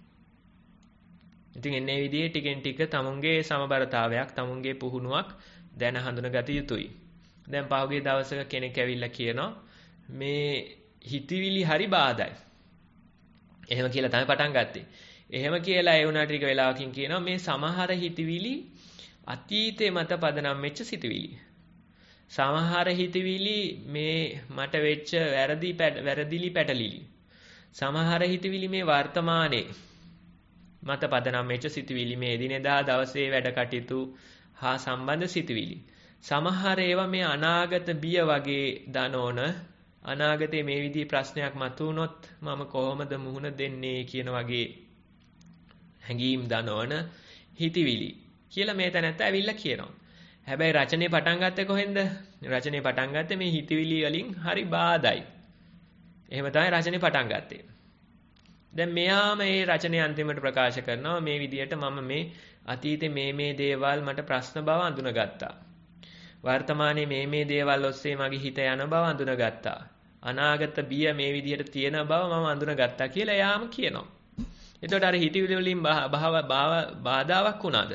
ඉතින් එන්නේ විදිහේ ටිකෙන් ටික තමුන්ගේ සමබරතාවයක්, තමුන්ගේ පුහුණුවක් දැන හඳුනගත යුතුයි. දැන් පහුගිය දවසක කෙනෙක් ඇවිල්ලා කියනවා මේ හිතවිලි හරි බාධායි. එහෙම කියලා තමයි පටන් ගත්තේ. එහෙම කියලා ඒ වුණා ටික වෙලාවකින් කියනවා මේ සමහර හිතවිලි අතීතේ මත පදනම් වෙච්ච සිතවිලි. සමහර හිතවිලි මේ මට වෙච්ච වැරදිලි පැටලිලි. සමහර හිතවිලි මේ වර්තමානයේ මත පදනම් වෙච්ච සිතවිලි මේ එදිනෙදා දවසේ වැඩ කටයුතු හා සම්බන්ධ සිතවිලි. සමහර ඒවා මේ අනාගත බිය වගේ දනෝන අනාගතේ මේ විදිහේ ප්‍රශ්නයක් මතුවුනොත් මම කොහොමද මුහුණ දෙන්නේ කියන වගේ හැඟීම් දනෝන හිතවිලි කියලා මේ තැනත්තා ඇවිල්ලා කියනවා. හැබැයි රචනය පටන් ගත්තේ කොහෙන්ද? රචනය පටන් ගත්තේ මේ හිතවිලි වලින් හරි බාධායි. එහෙම තමයි රචනය පටන් ගත්තේ. දැන් මෙයාම මේ රචනය අන්තිමට ප්‍රකාශ කරනවා මේ විදිහට මම මේ අතීතේ මේ දේවල් මට ප්‍රශ්න බව අඳුනගත්තා. වර්තමානයේ මේ දේවල් ඔස්සේ මගේ හිත යන බව අඳුනගත්තා. අනාගත බිය මේ විදිහට තියෙන බව මම අඳුනගත්තා කියලා එයාම කියනවා. එතකොට අර හිතවිලි වලින් බාධාවක් වුණාද?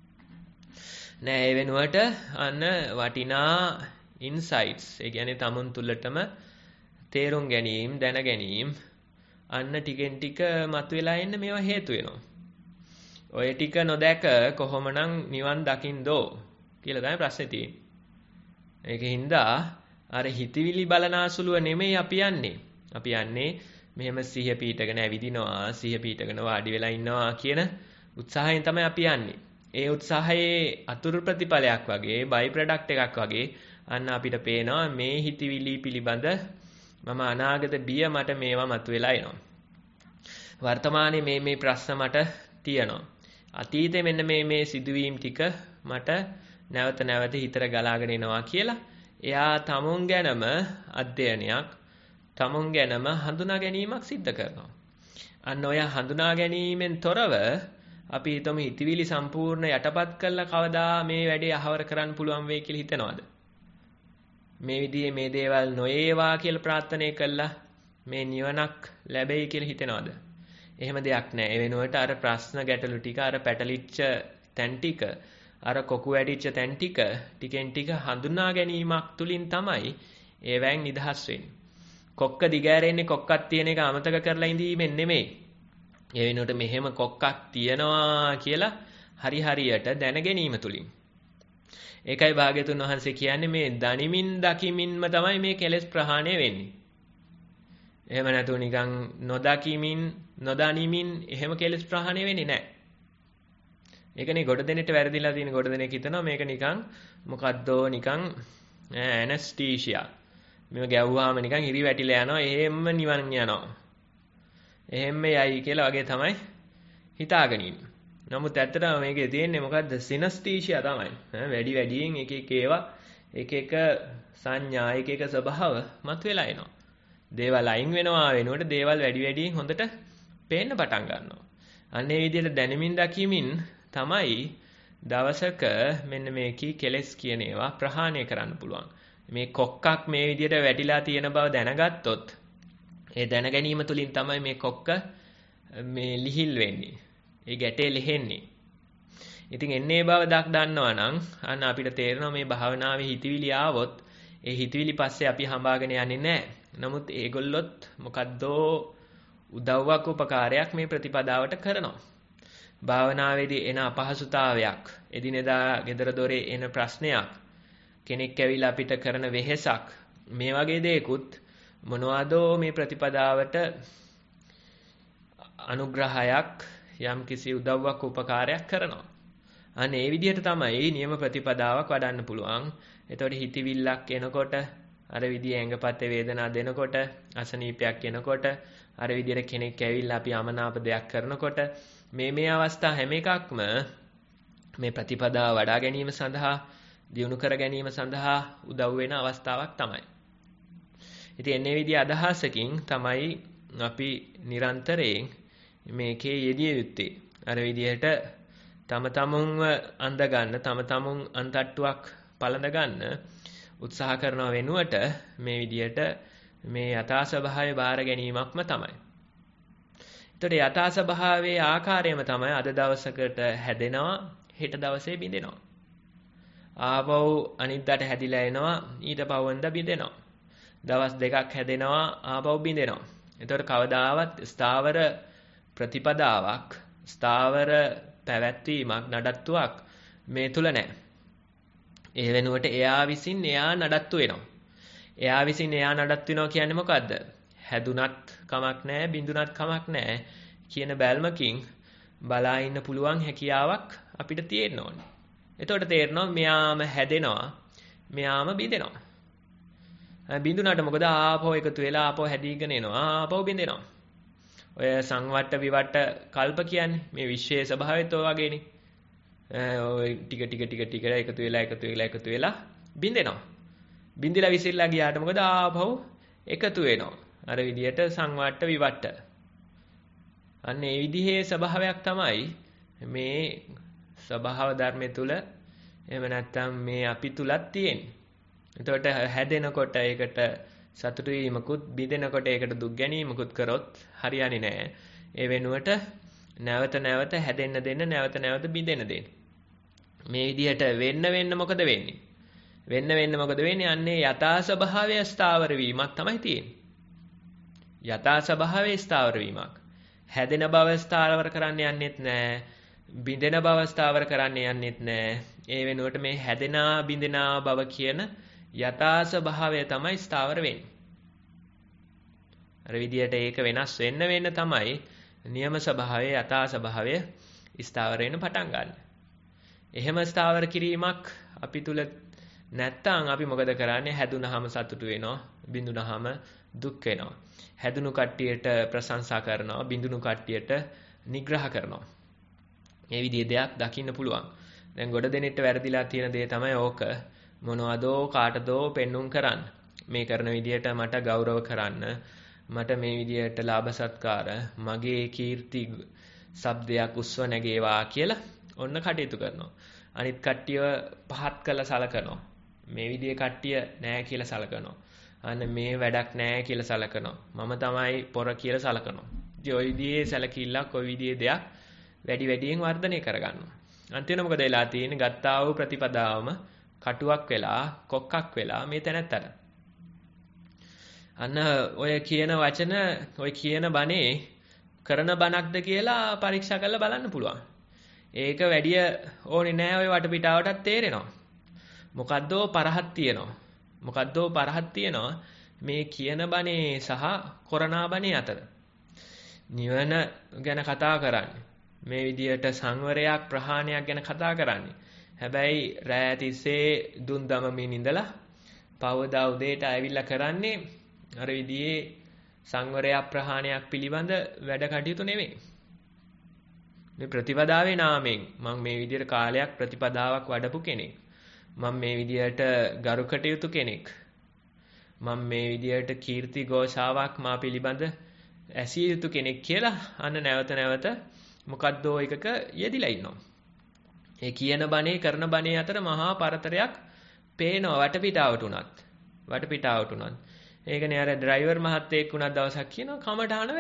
නෑ ඒ වෙනුවට අන්න වටිනා ඉන්සයිට්ස් ඒ කියන්නේ තමුන් තුළටම තේරුම් ගැනීම දැන ගැනීම අන්න ටිකෙන් ටික මතුවලා එන්න මේවා හේතු වෙනවා. ඔය ටික නොදැක කොහොමනම් නිවන් දකින්දෝ කියලා තමයි ප්‍රශ්නේ තියෙන්නේ. ඒකින්ද අර හිතවිලි බලනාසුලුව නෙමෙයි අපි යන්නේ. අපි යන්නේ මෙහෙම සිහිය පීඨගෙන ඇවිදිනවා, සිහිය පීඨගෙන වාඩි වෙලා ඉන්නවා කියන උත්සාහයෙන් තමයි අපි යන්නේ. ඒ උත්සාහයේ අතුරු ප්‍රතිඵලයක් වගේ, බයි ප්‍රොඩක්ට් එකක් වගේ අන්න අපිට පේනවා මේ හිතවිලි පිළිබඳ මම අනාගත බිය මට මේවා මතුවලා එනවා. වර්තමානයේ මේ ප්‍රශ්න මට තියෙනවා. අතීතේ මෙන්න මේ සිදුවීම් ටික මට නැවත හිතට ගලාගෙන එනවා කියලා එයා තමුන් ගැනම අධ්‍යයනයක්, තමුන් ගැනම හඳුනා ගැනීමක් සිද්ධ කරනවා. අන්න ඔය හඳුනා ගැනීමෙන් තොරව අපි හිතමු හිතවිලි සම්පූර්ණ යටපත් කළා කවදා මේ වැඩේ අහවර කරන්න පුළුවන් වෙයි කියලා හිතනවද? මේ විදිහේ මේ දේවල් නොඒවා කියලා ප්‍රාර්ථනා කළා මේ නිවනක් ලැබෙයි කියලා හිතනවද? එහෙම දෙයක් නැහැ. ඒ වෙනුවට අර ප්‍රශ්න ගැටලු ටික, අර පැටලිච්ච තැන් ටික, අර කොකු වැඩිච්ච තැන් ටික ටිකෙන් ටික හඳුනා ගැනීමක් තුලින් තමයි ඒවෙන් නිදහස් වෙන්නේ. කොක්ක දිගෑරෙන්නේ කොක්කක් තියෙන එක අමතක කරලා ඉඳීමෙන් නෙමෙයි. ඒ වෙනුවට මෙහෙම කොක්කක් තියනවා කියලා හරියට දැන ගැනීම තුලින්. ඒකයි භාග්‍යතුන් වහන්සේ කියන්නේ මේ දනිමින් දකිමින්ම තමයි මේ කෙලෙස් ප්‍රහාණය වෙන්නේ. එහෙම නැතුව නිකන් නොදකිමින් නොදනිමින් එහෙම කෙලෙස් ප්‍රහාණය වෙන්නේ නැහැ. ඒකනේ ගොඩ දෙනෙට වැරදිලා තියෙන ගොඩ දෙනෙක් හිතනවා මේක නිකන් මොකද්දෝ නිකන් ඇනස්තීෂියා. මේව ගැව්වාම නිකන් හිරි වැටිලා යනවා එහෙම්ම නිවන් යනවා. එහෙම්ම යයි කියලා වගේ තමයි හිතාගෙන ඉන්නේ. නමුත් ඇත්තටම මේකේ තියෙන්නේ මොකද්ද? සිනස්තීෂියා තමයි. වැඩියෙන් එක ඒවා එක සංඥා එක ස්වභාව මතුවලා එනවා. දේවල් අයින් වෙනවා වෙනුවට දේවල් වැඩියෙන් හොඳට පේන්න පටන් ගන්නවා. අන්න ඒ විදිහට දැනමින් දකිමින් තමයි දවසක මෙන්න මේ කෙලෙස් කියන ඒවා ප්‍රහාණය කරන්න පුළුවන්. මේ කොක්කක් මේ විදිහට වැටිලා තියෙන බව දැනගත්තොත් ඒ දැන ගැනීම තුලින් තමයි මේ කොක්ක මේ ලිහිල් වෙන්නේ. ඒ ගැටේ ලෙහෙන්නේ. ඉතින් එන්නේ බව දන්නවා නම් අන්න අපිට තේරෙනවා මේ භාවනාවේ හිතවිලි ආවොත් ඒ හිතවිලි පස්සේ අපි හඹාගෙන යන්නේ නැහැ. නමුත් ඒගොල්ලොත් මොකද්දෝ උදව්වක් උපකාරයක් මේ ප්‍රතිපදාවට කරනවා. භාවනාවේදී එන අපහසුතාවයක්, එදිනෙදා gedara dore එන ප්‍රශ්නයක්, කෙනෙක් ඇවිල්ලා අපිට කරන වෙහෙසක් මේ වගේ දේකුත් මොනවදෝ මේ ප්‍රතිපදාවට අනුග්‍රහයක් යම් කිසි උදව්වක් උපකාරයක් කරනවා. අන්න ඒ විදිහට තමයි නියම ප්‍රතිපදාවක් වඩන්න පුළුවන්. එතකොට හිතවිල්ලක් එනකොට අර විදිය ඇඟපතේ වේදනා දෙනකොට අසනීපයක් එනකොට අර විදියට කෙනෙක් ඇවිල්ලා අපි අමනාප දෙයක් කරනකොට මේ අවස්ථා හැම එකක්ම මේ ප්‍රතිපදාව වඩා ගැනීම සඳහා දියුණු කර ගැනීම සඳහා උදව් වෙන අවස්ථාවක් තමයි. ඉතින් එන්නේ විදිය අදහසකින් තමයි අපි නිරන්තරයෙන් මේකේ යෙදිය යුත්තේ. අර විදියට තම තමුන්ව අඳ ගන්න, තම තමුන් අන්තට්ටුවක් පළඳ ගන්න උත්සාහ කරනව වෙනුවට මේ විදියට මේ යථා ස්වභාවය බාර ගැනීමක්ම තමයි. එතකොට යථා ස්වභාවයේ ආකාරයම තමයි අද දවසකට හැදෙනවා, හෙට දවසේ බිඳෙනවා. ආපහු අනිද්දාට හැදිලා එනවා, ඊට පහුවෙන්දා බිඳෙනවා. දවස් දෙකක් හැදෙනවා, ආපහු බිඳෙනවා. එතකොට කවදාවත් ස්ථාවර ප්‍රතිපදාවක්, ස්ථාවර පැවැත්වීමක්, නඩත්තුවක් මේ තුල නැහැ. ඒ වෙනුවට එයා විසින් එයා නඩත්තු වෙනවා. එයා විසින් එයා නඩත්තු වෙනවා කියන්නේ මොකද්ද? හැදුනත් කමක් නැහැ, බිඳුනත් කමක් නැහැ කියන බැල්මකින් බලා ඉන්න පුළුවන් හැකියාවක් අපිට තියෙන්න ඕනේ. එතකොට තේරෙනවා මෙයාම හැදෙනවා, මෙයාම බිඳෙනවා. බිඳුනට මොකද ආපහු එකතු වෙලා ආපහු හැදීගෙන එනවා, ආපහු බිඳෙනවා. ඔය සංවට්ට විවට්ට කල්ප කියන්නේ මේ විශ්වයේ ස්වභාවයත් ඔය වගේනේ. ඔය ටික එකතු වෙලා බිඳෙනවා. බිඳිලා විසිරලා ගියාට මොකද ආපහු එකතු වෙනවා. අර විදියට සංවට්ට විවට්ට. අන්න ඒ විදිහේ ස්වභාවයක් තමයි මේ ස්වභාව ධර්මයේ තුල එහෙම නැත්නම් මේ අපි තුලත් තියෙන්නේ. එතකොට හැදෙනකොට ඒකට සතුටු වීමකුත්, බිඳෙනකොට ඒකට දුක් ගැනීමකුත් කරොත් හරියන්නේ නැහැ. ඒ වෙනුවට නැවත නැවත හැදෙන්න දෙන්න, නැවත නැවත බිඳෙන්න දෙන්න. මේ විදිහට වෙන්න මොකද වෙන්නේ? වෙන්න මොකද වෙන්නේ? අන්නේ යථා ස්වභාවය ස්ථාවර වීමක් තමයි තියෙන්නේ. යථා ස්වභාවයේ ස්ථාවර වීමක්. හැදෙන බව ස්ථාවර කරන්න යන්නෙත් නැහැ. බිඳෙන බව ස්ථාවර කරන්න යන්නෙත් නැහැ. ඒ වෙනුවට මේ හැදෙනා බිඳෙනා බව කියන යථා ස්වභාවය තමයි ස්ථාවර වෙන්නේ. අර විදියට ඒක වෙනස් වෙන්න තමයි නියම ස්වභාවය, යථා ස්වභාවය ස්ථාවර වෙන්න පටන් ගන්න. එහෙම ස්ථාවර කිරීමක් අපි තුල නැත්තම් අපි මොකද කරන්නේ? හැදුනහම සතුටු වෙනවා, බිඳුනහම දුක් වෙනවා. හැදුණු කට්ටියට ප්‍රශංසා කරනවා, බිඳුණු කට්ටියට නිග්‍රහ කරනවා. මේ විදිහේ දෙයක් දකින්න පුළුවන්. දැන් ගොඩ දෙනෙක්ට වැරදිලා තියෙන දේ තමයි ඕක. මොනවදෝ කාටදෝ පෙන්눔 කරන්න. මේ කරන විදිහට මට ගෞරව කරන්න, මට මේ විදිහට ලාභ සත්කාර, මගේ කීර්ති ශබ්දයක් උස්ව නැගේවා කියලා ඔන්න කටයුතු කරනවා. අනිත් කට්ටියව පහත් කළා සලකනවා. මේ විදිහේ කට්ටිය නෑ කියලා සලකනවා. අන්න මේ වැඩක් නෑ කියලා සලකනවා. මම තමයි පොර කියලා සලකනවා. ඉතින් ওই විදිහේ සැලකිල්ලක්, ওই විදිහේ දෙයක් වැඩියෙන් වර්ධනය කරගන්නවා. අන්තිමට මොකද වෙලා තියෙන්නේ? ගත්තා වූ ප්‍රතිපදාවම කටුවක් වෙලා, කොක්කක් වෙලා මේ තැනත්තට. අන්න ඔය කියන වචන, ඔය කියන බණේ කරන බණක්ද කියලා පරීක්ෂා කරලා බලන්න පුළුවන්. ඒක වැඩි ඕනේ නෑ. ඔය වටපිටාවටත් තේරෙනවා. මොකද්දෝ පරහක් තියෙනවා මේ කියන බණේ සහ කොරනා බණේ අතර. නිවන ගැන කතා කරන්නේ, මේ විදියට සංවරයක්, ප්‍රහාණයක් ගැන කතා කරන්නේ. හැබැයි රෑ තිස්සේ දුන් දමමින් ඉඳලා පවදා උදේට ඇවිල්ලා කරන්නේ අර විදිහේ සංවරයක්, ප්‍රහාණයක් පිළිබඳ වැඩ කටයුතු නෙමෙයි. මේ ප්‍රතිපදාවේ නාමයෙන් මම මේ විදිහට කාලයක් ප්‍රතිපදාවක් වඩපු කෙනෙක්. මම මේ විදිහට ගරු කටයුතු කෙනෙක්. මම මේ විදිහට කීර්ති ഘോഷාවක් මා පිළිබඳ ඇසිය යුතු කෙනෙක් කියලා අන්න නැවත මොකද්දෝ එකක යෙදිලා ඉන්නවා. ඒ කියන බණේ කරන බණේ අතර මහා පරතරයක් පේනවා වටපිටාවට උනත්. ඒකනේ අර ඩ්‍රයිවර් මහත්තයෙක් උනත් දවසක් කියනවා කමටහන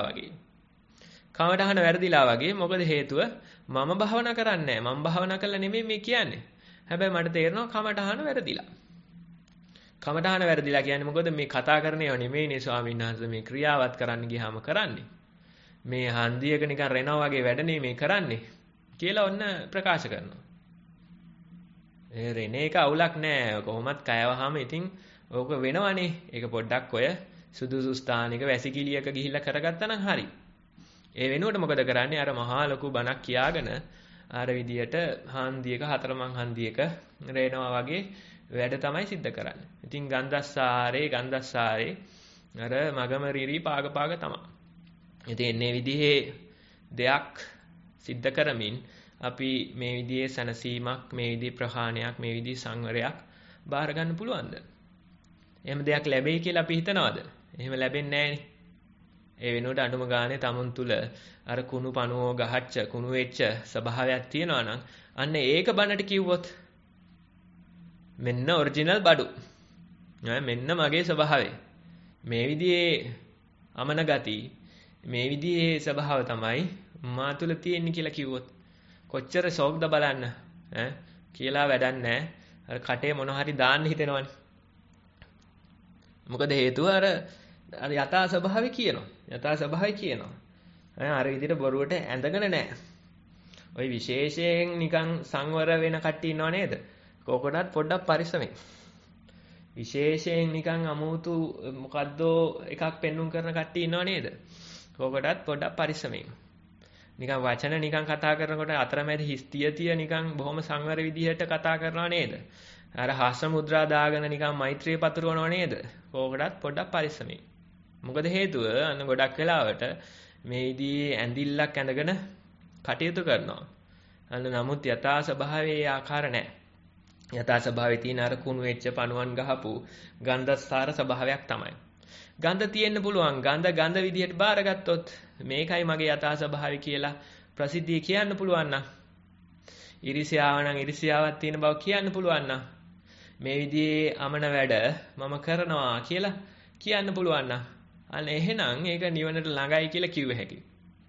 වැරදිලා වගේ. මොකද හේතුව මම භාවනා කරන්නේ නැහැ. මම භාවනා කළා නෙමෙයි මේ කියන්නේ. හැබැයි මට තේරෙනවා කමටහන වැරදිලා. කමටහන වැරදිලා කියන්නේ මොකද? මේ කතා කරන ඒවා නෙමෙයිනේ ස්වාමීන් වහන්සේ, මේ ක්‍රියාවත් කරන්න ගියාම කරන්නේ. මේ හන්දියක නිකන් රෙනවා වගේ වැඩනේ මේ කරන්නේ කියලා ඔන්න ප්‍රකාශ කරනවා. ඒ රෙන එක අවුලක් නෑ. කොහොමත් කයවහම ඉතින් ඕක වෙනවනේ. ඒක පොඩ්ඩක් ඔය සුදුසු ස්ථානික වැසිකිළියක ගිහිල්ලා කරගත්තා නම් හරි. ඒ වෙනුවට මොකද කරන්නේ? අර මහා ලොකු බණක් කියාගෙන අර විදියට හන්දියක හතරමං හන්දියක රේනවා වගේ වැඩ තමයි සිද්ධ කරන්නේ. ඉතින් ගන්ධස්සාරේ අර මගම රිරි පාග තමයි. ඉතින් එන්නේ විදිහේ දෙයක් සිද්ධ කරමින් අපි මේ විදිහේ සනසීමක්, මේ විදිහේ ප්‍රහාණයක්, මේ විදිහේ සංවරයක් බාර ගන්න පුළුවන්ද? එහෙම දෙයක් ලැබෙයි කියලා අපි හිතනවද? එහෙම ලැබෙන්නේ නැහැනේ. ඒ වෙනුවට අඳුම ගානේ තමුන් තුල අර කුණු පණුවෝ ගහච්ච කුණු වෙච්ච ස්වභාවයක් තියෙනවා නම් අන්න ඒක බනට කිව්වොත් මෙන්න ඔරිජිනල් බඩු. මෙන්න මගේ ස්වභාවය. මේ විදිහේ අමන ගති, මේ විදිහේ ස්වභාව තමයි මා තුල තියෙන්නේ කියලා කිව්වොත් කොච්චර ෂොක්ද බලන්න. කියලා වැඩක් නැහැ. අර කටේ මොන හරි දාන්න හිතෙනවනේ. මොකද හේතුව අර යථා ස්වභාවය කියනවා. අර විදිහට බොරුවට ඇඳගෙන නැහැ. ওই විශේෂයෙන් නිකන් සංවර වෙන කට්ටිය ඉන්නව නේද? කෝකටත් පොඩ්ඩක් පරිස්සමෙන්. විශේෂයෙන් නිකන් අමුතු මොකද්දෝ එකක් පෙන්눔 කරන කට්ටිය ඉන්නව නේද? කෝකටත් පොඩ්ඩක් පරිස්සමෙන්. නිකන් වචන නිකන් කතා කරනකොට අතරමැද හිස්තිය නිකන් බොහොම සංවර විදිහට කතා කරනව නේද? අර හාස්‍ය මුද්‍රා දාගෙන නිකන් මෛත්‍රිය පතුරවනව නේද? කෝකටත් පොඩ්ඩක් පරිස්සමෙන්. මොකද හේතුව අන්න ගොඩක් වෙලාවට මේ විදිහේ ඇඳිල්ලක් ඇඳගෙන කටයුතු කරනවා. අන්න නමුත් යථා ස්වභාවයේ ආකාර නැහැ. යථා ස්වභාවයේ තියෙන අර කුණු වෙච්ච පණුවන් ගහපු ගන්ධස්තර ස්වභාවයක් තමයි. ගන්ධ තියෙන්න පුළුවන්. ගන්ධ විදිහට බාරගත්තොත් මේකයි මගේ යථා ස්වභාවය කියලා ප්‍රසිද්ධිය කියන්න පුළුවන් නම්, ඉරිසියාව නම් ඉරිසියාවක් තියෙන බව කියන්න පුළුවන් නම්, මේ විදිහේ අමන වැඩ මම කරනවා කියලා කියන්න පුළුවන් නම්, අන්න එහෙනම් ඒක නිවනට ළඟයි කියලා කිව්ව හැකියි.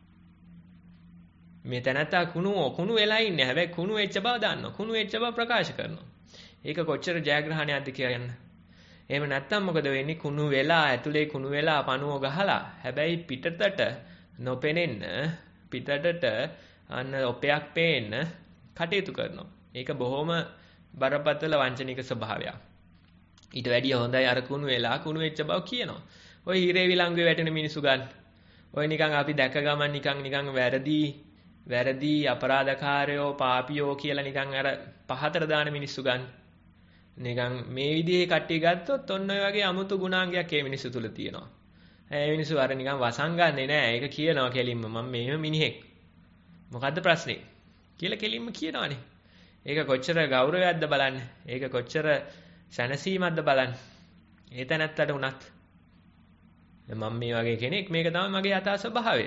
මේ තැනත්තා කුණු වෙලා ඉන්නේ. හැබැයි කුණු වෙච්ච බව දන්නවා. කුණු වෙච්ච බව ප්‍රකාශ කරනවා. ඒක කොච්චර ජයග්‍රහණයක්ද කියන්න. එහෙම නැත්තම් මොකද වෙන්නේ? කුණු වෙලා ඇතුලේ කුණු වෙලා පණුව ගහලා හැබැයි පිටතට නොපෙනෙන්න, පිටතට අන්න ඔපයක් පේන්න කටයුතු කරනවා. ඒක බොහොම බරපතල වංචනික ස්වභාවයක්. ඊට වැඩිය හොඳයි අර කුණු වෙලා කුණු වෙච්ච බව කියනවා. ඔය හිරේ විලංගුවේ වැටෙන මිනිස්සු ගන්න. ඔය නිකන් අපි දැක ගමන් නිකන් වැරදි අපරාධකාරයෝ පාපියෝ කියලා නිකන් අර පහතට දාන මිනිස්සු ගන්න. නිකන් මේ විදිහේ කට්ටිය ගත්තොත් ඔන්න ඔය වගේ අමුතු ගුණාංගයක් ඒ මිනිස්සු තුල තියෙනවා. ඒ මිනිස්සු අර නිකන් වසංගන්නේ නැහැ. ඒක කියනවා කෙලින්ම මම මේව මිනිහෙක්. මොකද්ද ප්‍රශ්නේ? කියලා කෙලින්ම කියනවානේ. ඒක කොච්චර ගෞරවයක්ද බලන්න. ඒක කොච්චර සැනසීමක්ද බලන්න. ඒ තැනත්තට උනත් මම මේ වගේ කෙනෙක්, මේක තමයි මගේ යථා ස්වභාවය.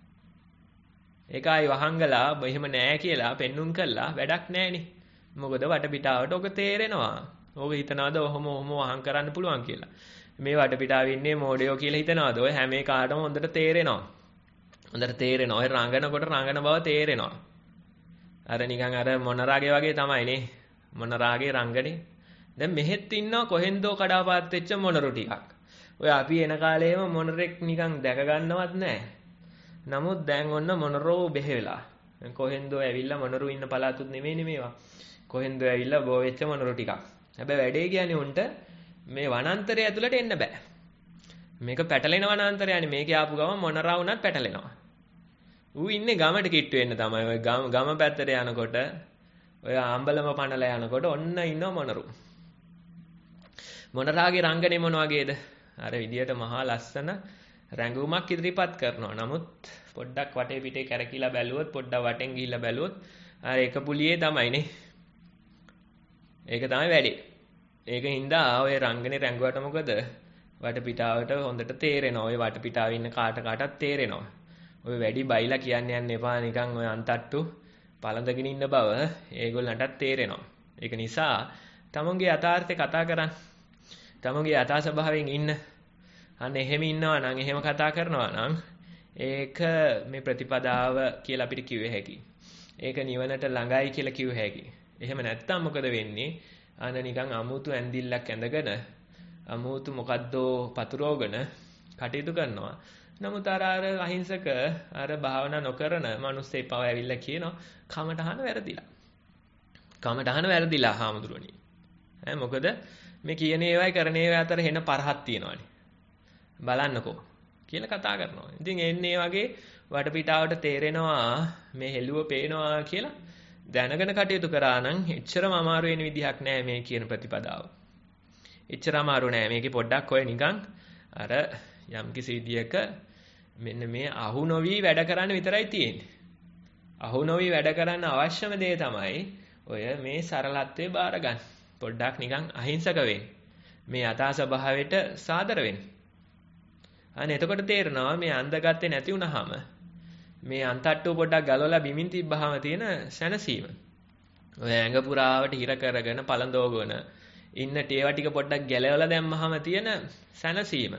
ඒකයි වහංගලා එහෙම නෑ කියලා පෙන්눔 කළා වැඩක් නෑනේ. මොකද වටපිටාවට ඔක තේරෙනවා. ඕක හිතනවාද ඔහොම වහං කරන්න පුළුවන් කියලා. මේ වටපිටාවේ ඉන්නේ මෝඩයෝ කියලා හිතනවාද? ඔය හැම එකටම හොඳට තේරෙනවා. ඔය රංගනකොට රංගන බව තේරෙනවා. අර නිකන් අර මොනරාගේ වගේ තමයිනේ. මොනරාගේ රංගනේ. දැන් මෙහෙත් ඉන්නවා කොහෙන්දෝ කඩාපාත් වෙච්ච මොනරු ටිකක්. ඔය අපි එන කාලේම මොනරෙක් නිකන් දැක ගන්නවත් නැහැ. නමුත් දැන් ඔන්න මොනරෝ බෙහෙවිලා. කොහෙන්දෝ ඇවිල්ලා මොනරු ඉන්න පළාතුත් නෙමෙයිනේ මේවා. කොහෙන්දෝ ඇවිල්ලා බෝ වෙච්ච මොනරු ටිකක්. හැබැයි වැඩේ කියන්නේ උන්ට මේ වනාන්තරය ඇතුළට එන්න බෑ. මේක පැටලෙන වනාන්තරයනේ. මේකේ ආපු ගම මොනරා වුණත් පැටලෙනවා. ඌ ඉන්නේ ගමට කිට්ටු වෙන්න තමයි. ඔය ගම පැත්තට යනකොට ඔය අම්බලම පනලා යනකොට ඔන්න ඉන්නව මොනරු. මොනරාගේ රංගනේ මොන වගේද? අර විදියට මහා ලස්සන රැඟුමක් ඉදිරිපත් කරනවා. නමුත් පොඩ්ඩක් වටේ පිටේ කැරකිලා බැලුවොත්, පොඩ්ඩක් වටෙන් ගිහිල්ලා බැලුවොත් අර එක පුලියේ තමයිනේ. ඒක තමයි වැඩේ. ඒක හින්දා ඔය රංගනේ රැඟුවට මොකද? වටපිටාවට හොඳට තේරෙනවා. ඔය වටපිටාවේ ඉන්න කාටත් තේරෙනවා. ඔය වැඩි බයිලා කියන්න යන්න එපා. නිකන් ඔය අන්තට්ටු පළඳගෙන ඉන්න බව ඒගොල්ලන්ටත් තේරෙනවා. ඒක නිසා තමන්ගේ යථාර්ථය කතා කරන්න. තමන්ගේ යථා ස්වභාවයෙන් ඉන්න. අන්න එහෙම ඉන්නවා නම්, එහෙම කතා කරනවා නම් ඒක මේ ප්‍රතිපදාව කියලා අපිට කිව්ව හැකියි. ඒක නිවනට ළඟයි කියලා කිව්ව හැකියි. එහෙම නැත්තම් මොකද වෙන්නේ? අන්න නිකන් අමුතු ඇඳිල්ලක් ඇඳගෙන අමුතු මොකද්දෝ පතුරවගෙන කටයුතු කරනවා. නමුත් අර අහිංසක අර භාවනා නොකරන මිනිස්සෙක් පව ඇවිල්ලා කියනවා කමටහන වැරදිලා. කමටහන වැරදිලා හාමුදුරනේ. මොකද මේ කියන ඒවායි කරන ඒවා අතර හෙන පරහක් තියෙනවානේ. බලන්නකෝ කියලා කතා කරනවා. ඉතින් එන්නේ වගේ වටපිටාවට තේරෙනවා මේ හෙළුව පේනවා කියලා දැනගෙන කටයුතු කරා නම් එච්චරම අමාරු වෙන විදිහක් නෑ මේ කියන ප්‍රතිපදාව. එච්චර අමාරු නෑ. මේකේ පොඩ්ඩක් ඔය නිකන් අර යම්කිසි විදියක මෙන්න මේ අහු නොවි වැඩ කරන්න විතරයි තියෙන්නේ. අහු නොවි වැඩ කරන්න අවශ්‍යම දේ තමයි ඔය මේ සරලත්වයේ බාර ගන්න. පොඩ්ඩක් නිකන් අහිංසක වෙන්න. මේ යථා ස්වභාවයට සාදර වෙන්න. අනේ එතකොට තේරෙනවා මේ අන්දගත්තේ නැති වුනහම මේ අන්තට්ටුව පොඩ්ඩක් ගලවලා බිමින් තිබ්බහම තියෙන සැනසීම. ඔය ඇඟ පුරාවට හිර කරගෙන පළඳවගෙන ඉන්න ටේවා ටික පොඩ්ඩක් ගැලවලා දැම්මහම තියෙන සැනසීම.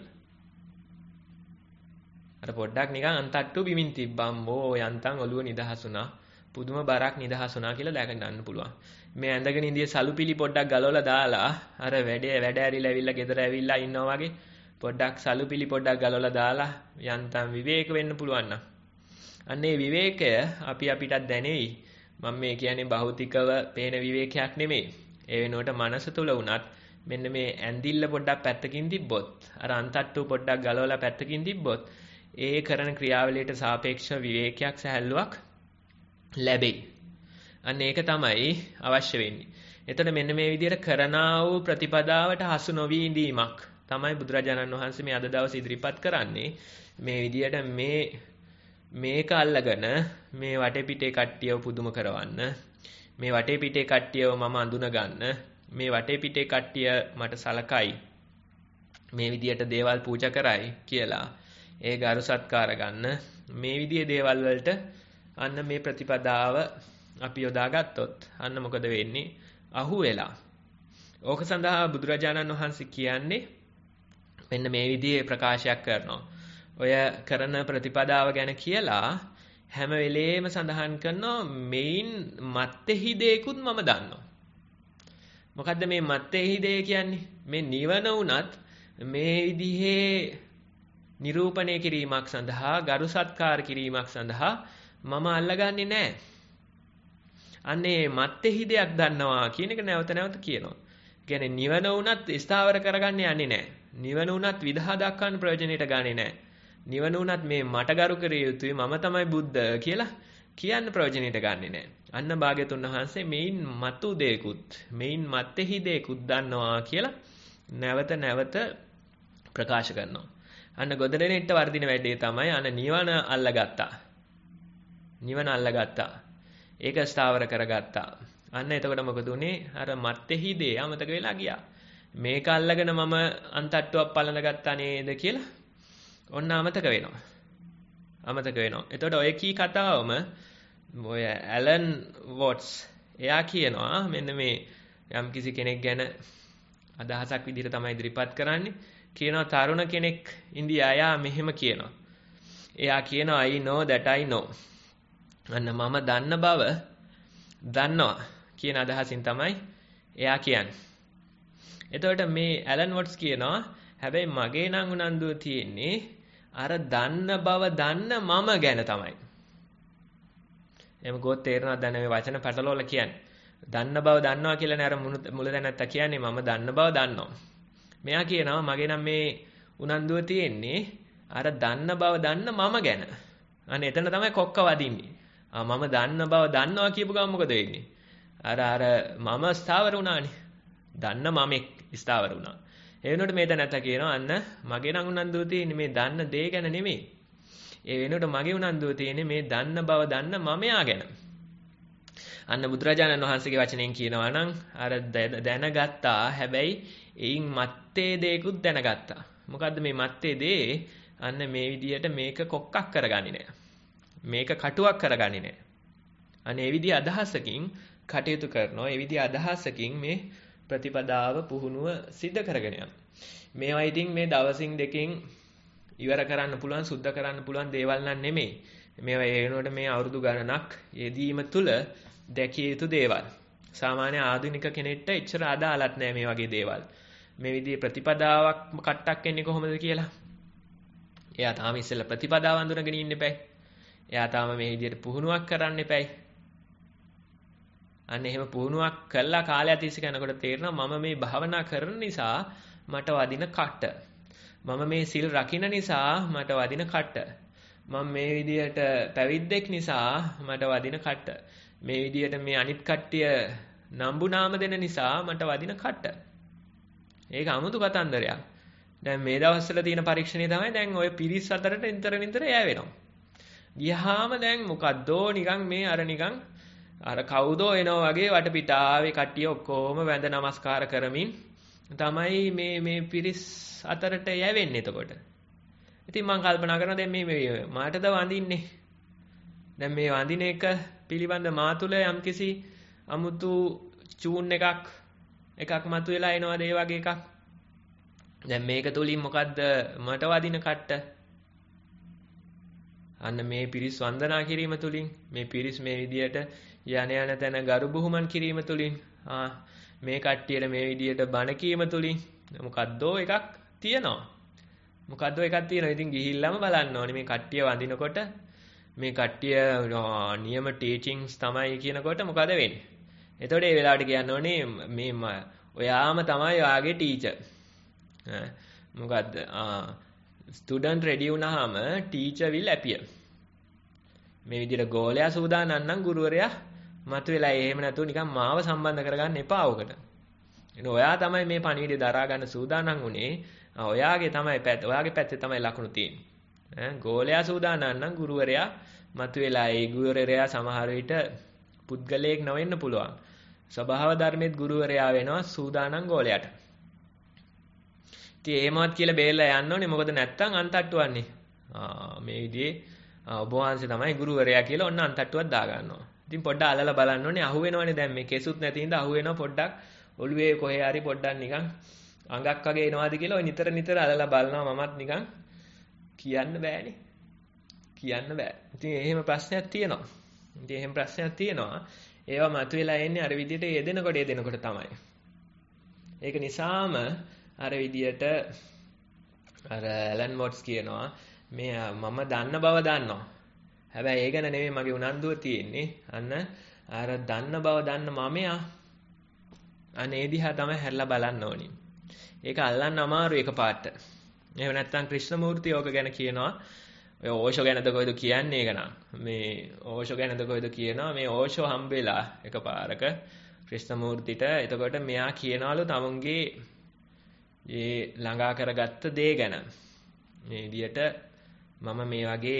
අර පොඩ්ඩක් නිකන් අන්තට්ටුව බිමින් තිබ්බම් ඕ යන්තම් ඔළුව නිදහස් වුණා. පුදුම බරක් නිදහස් වුණා කියලා දැක ගන්න පුළුවන්. මේ ඇඳගෙන ඉඳිය සලුපිලි පොඩ්ඩක් ගලවලා දාලා අර වැඩ ඇරිලා ඇවිල්ලා ගෙදර ඇවිල්ලා ඉන්නවා වගේ පොඩ්ඩක් සලුපිලි පොඩ්ඩක් ගලවලා දාලා යන්තම් විවේක වෙන්න පුළුවන් නම් අන්න ඒ විවේකය අපිටත් දැනෙයි. මම මේ කියන්නේ භෞතිකව පේන විවේකයක් නෙමෙයි. ඒ වෙනුවට මනස තුල උනත් මෙන්න මේ ඇඳිල්ල පොඩ්ඩක් පැත්තකින් තිබ්බොත් අර අන්තට්ටු පොඩ්ඩක් ගලවලා පැත්තකින් තිබ්බොත් ඒ කරන ක්‍රියාවලියට සාපේක්ෂව විවේකයක් සැහැල්ලුවක් ලැබෙයි. අන්න ඒක තමයි අවශ්‍ය වෙන්නේ. එතකොට මෙන්න මේ විදිහට කරනා වූ ප්‍රතිපදාවට හසු නොවි ඉඳීමක් තමයි බුදුරජාණන් වහන්සේ මේ අද දවසේ ඉදිරිපත් කරන්නේ. මේ විදිහට මේක අල්ලගෙන මේ වටේ පිටේ කට්ටියව පුදුම කරවන්න, මේ වටේ පිටේ කට්ටියව මම අඳුන ගන්න, මේ වටේ පිටේ කට්ටිය මට සලකයි, මේ විදිහට දේවල් පූජා කරයි කියලා ඒ ගරු සත්කාර ගන්න, මේ විදිහේ දේවල් වලට අන්න මේ ප්‍රතිපදාව අපි යොදාගත්තොත් අන්න මොකද වෙන්නේ? අහු වෙලා. ඕක සඳහා බුදුරජාණන් වහන්සේ කියන්නේ මෙන්න මේ විදිහේ ප්‍රකාශයක් කරනවා. ඔය කරන ප්‍රතිපදාව ගැන කියලා හැම වෙලේම සඳහන් කරනවා මේන් මත්තේහි දේකුත් මම දන්නවා. මොකද්ද මේ මත්තේහි දේ කියන්නේ? මේ නිවන උනත් මේ විදිහේ නිරූපණය කිරීමක් සඳහා, ගරු සත්කාර කිරීමක් සඳහා මම අල්ලගන්නේ නැහැ. අන්නේ මත්තේහි දෙයක් දන්නවා කියන එක නැවත නැවත කියනවා. කියන්නේ නිවන උනත් ස්ථාවර කරගන්න යන්නේ නැහැ. නිවන උනත් විදහා දක්වන්න ප්‍රයෝජනෙට ගන්නේ නැහැ. නිවන උනත් මේ මට ගරු කර යුතුයි මම තමයි බුද්ධ කියලා කියන්න ප්‍රයෝජනෙට ගන්නෙ නැහැ. අන්න භාග්‍යතුන් වහන්සේ මේන් මතු දෙයකුත් මේන් මත්තේහි දෙයකුත් දන්නවා කියලා නැවත නැවත ප්‍රකාශ කරනවා. අන්න ගොඩනෙට වර්ධින වැඩේ තමයි අන්න නිවන අල්ලගත්තා. නිවන අල්ලගත්තා. ඒක ස්ථාවර කරගත්තා. අන්න එතකොට මොකද උනේ? අර මත්තේහි දේ අමතක වෙලා ගියා. මේක අල්ලගෙන මම අන්තට්ටුවක් පලඳ ගත්තා නේද කියලා ඔන්න අමතක වෙනවා. අමතක වෙනවා. එතකොට ඔය කී කතාවම ඔය ඇලන් වොට්ස් එයා කියනවා මෙන්න මේ යම්කිසි කෙනෙක් ගැන අදහසක් විදිහට තමයි ඉදිරිපත් කරන්නේ. කියනවා තරුණ කෙනෙක් ඉන්දියා එයා මෙහෙම කියනවා. එයා කියනවා I know that I know. අන්න මම දන්න බව දන්නවා කියන අදහසින් තමයි එයා කියන්නේ. එතකොට මේ ඇලන් වොට්ස් කියනවා හැබැයි මගේ නම් උනන්දුව තියෙන්නේ අර දන්න බව දන්න මම ගැන තමයි. එම ගොත් තේරෙනවද දැන් මේ වචන පැටලවල කියන්නේ. දන්න බව දන්නවා කියලා නේ අර මුල දැනත්ත කියන්නේ මම දන්න බව දන්නවා. මෙයා කියනවා මගේ නම් මේ උනන්දුව තියෙන්නේ අර දන්න බව දන්න මම ගැන. අනේ එතන තමයි කොක්ක වදින්නේ. මම දන්න බව දන්නවා කියපු ගමන් මොකද වෙන්නේ? අර මම ස්ථාවර වුණානේ. දන්න මමෙක් ස්ථාවර වුණා. ඒ වෙනුවට මේ දැනත්ත කියනවා අන්න මගේ නම් උනන්දුව තියෙන්නේ මේ දන්න දේ ගැන නෙමෙයි. ඒ වෙනුවට මගේ උනන්දුව තියෙන්නේ මේ දන්න බව දන්න මමයා ගැන. අන්න බුදුරජාණන් වහන්සේගේ වචනෙන් කියනවා නම් අර දැනගත්තා හැබැයි එයින් මත්තේ දේකුත් දැනගත්තා. මොකද්ද මේ මත්තේ දේ? අන්න මේ විදියට මේක කොක්කක් කරගන්නේ නැහැ. මේක කටුවක් කරගන්නේ නැහැ. අන්න ඒ විදිහ අදහසකින් කටයුතු කරනවා. ඒ විදිහ අදහසකින් මේ ප්‍රතිපදාව පුහුණුව සිද්ධ කරගෙන යනවා. මේවා ඉතින් මේ දවසින් දෙකකින් ඉවර කරන්න පුළුවන්, සුද්ධ කරන්න පුළුවන් දේවල් නන් නෙමෙයි. මේවා ඒ වෙනුවට මේ අවුරුදු ගණනක් යෙදීම තුළ දැකිය යුතු දේවල්. සාමාන්‍ය ආධුනික කෙනෙක්ට එච්චර අදාළත් නෑ මේ වගේ දේවල්. මේ විදිහේ ප්‍රතිපදාවක් කට්ටක් එන්නේ කොහොමද කියලා. එයා තාම ඉස්සෙල්ලා ප්‍රතිපදාව අඳුනගෙන ඉන්න එපයි. එයා තාම මේ විදිහට පුහුණුවක් කරන්න එපයි. අන්න එහෙම පුහුණුවක් කළා කාලයක් තිස්සේ යනකොට තේරෙනවා මම මේ භාවනා කරන නිසා මට වදින කට. මම මේ සිල් රකින්න නිසා මට වදින කට. මම මේ විදියට පැවිද්දෙක් නිසා මට වදින කට. මේ විදියට මේ අනිත් කට්ටිය නම්බු නාම දෙන නිසා මට වදින කට. ඒක 아무තු කතන්දරයක්. දැන් මේ දවස්වල තියෙන පරීක්ෂණය තමයි දැන් ඔය පිරිස් අතරට නිතර යෑවෙනවා. ගියාම දැන් මොකද්දෝ නිකන් මේ අර නිකන් අර කවුදෝ එනවා වගේ වටපිටාවේ කට්ටිය ඔක්කොම වැඳ නමස්කාර කරමින් තමයි මේ පිරිස් අතරට යැවෙන්නේ එතකොට. ඉතින් මම කල්පනා කරනවා දැන් මේ මාටද වඳින්නේ. දැන් මේ වඳින එක පිළිබඳ මා තුළ යම්කිසි අමුතු චූන් එකක් මතුවලා එනවාද ඒ වගේ එකක්. දැන් මේක තුලින් මොකද්ද මට වදින කට්ට? අන්න මේ පිරිස් වන්දනා කිරීම තුලින් මේ පිරිස් මේ විදියට යන තැන ගරු බුහුමන් කිරීම තුලින් මේ කට්ටියට මේ විදියට බණ කීම තුලින් මොකද්දෝ එකක් තියෙනවා. මොකද්දෝ එකක් තියෙනවා. ඉතින් ගිහිල්ලාම බලන්න ඕනේ මේ කට්ටිය වඳිනකොට මේ කට්ටිය නියම ටීචින්ග්ස් තමයි කියනකොට මොකද වෙන්නේ? එතකොට ඒ වෙලාවට කියන්න ඕනේ මේ ඔයාම තමයි ඔයාගේ ටීචර්. මොකද්ද? ස්ටුඩන්ට් රෙඩි වුණාම ටීචර් will appear. මේ විදිහට ගෝලයා සූදානම් නම් ගුරුවරයා මතුවෙලා එහෙම නැතුව නිකන් මාව සම්බන්ධ කරගන්න එපා ඔකට. එන ඔයා තමයි මේ පණිවිඩය දරා ගන්න සූදානම් උනේ. ඔයාගේ පැත්තේ තමයි ලකුණු තියෙන්නේ. ගෝලයා සූදානම් නම් ගුරුවරයා මතුවෙලා ඒ ගුරුවරයා සමහර විට පුද්ගලයෙක් නොවෙන්න පුළුවන්. ස්වභාව ධර්මෙත් ගුරුවරයා වෙනවා සූදානම් ගෝලයට. ඉතින් එහෙමවත් කියලා බේරලා යන්න ඕනේ. මොකද නැත්තම් අන්තට්ටුවන්නේ. මේ විදිහේ ඔබ වහන්සේ තමයි ගුරුවරයා කියලා ඔන්න අන්තට්ටුවක් දා ගන්නවා. ඉතින් පොඩ්ඩක් අල්ලලා බලන්න ඕනේ. අහු වෙනවනේ දැන් මේ කෙසුත් නැති හින්දා අහු වෙනවා පොඩ්ඩක්. ඔළුවේ කොහේ හරි පොඩ්ඩක් නිකන් අඟක් වගේ එනවාද කියලා ඔය නිතර අල්ලලා බලනවා. මමත් නිකන් කියන්න බෑනේ. කියන්න බෑ. ඉතින් එහෙම ප්‍රශ්නයක් තියෙනවා. ඒවා මතුවලා එන්නේ අර විදිහට යෙදෙනකොට තමයි. ඒක නිසාම අර විදිහට අර ඇලන් වොට්ස් කියනවා මේ මම දන්න බව දන්නවා. හැබැයි ඒ ගැන නෙමෙයි මගේ උනන්දුව තියෙන්නේ. අන්න අර දන්න බව දන්න මමයා අනේ දිහා තමයි හැරලා බලන්න ඕනි. ඒක අල්ලන්න අමාරු එකපාරට. එහෙම නැත්නම් ක්‍රිෂ්ණමූර්ති යෝග ගැන කියනවා. ඔය ඕෂෝ ගැනද කොයිද කියන්නේ ඒක නම්. මේ ඕෂෝ ගැනද කොයිද කියනවා. මේ ඕෂෝ හම්බෙලා එකපාරක ක්‍රිෂ්ණමූර්තිට. එතකොට මෙයා කියනවලු තමුන්ගේ ඒ ළඟා කරගත්ත දේ ගැන. මේ විදියට මම මේ වගේ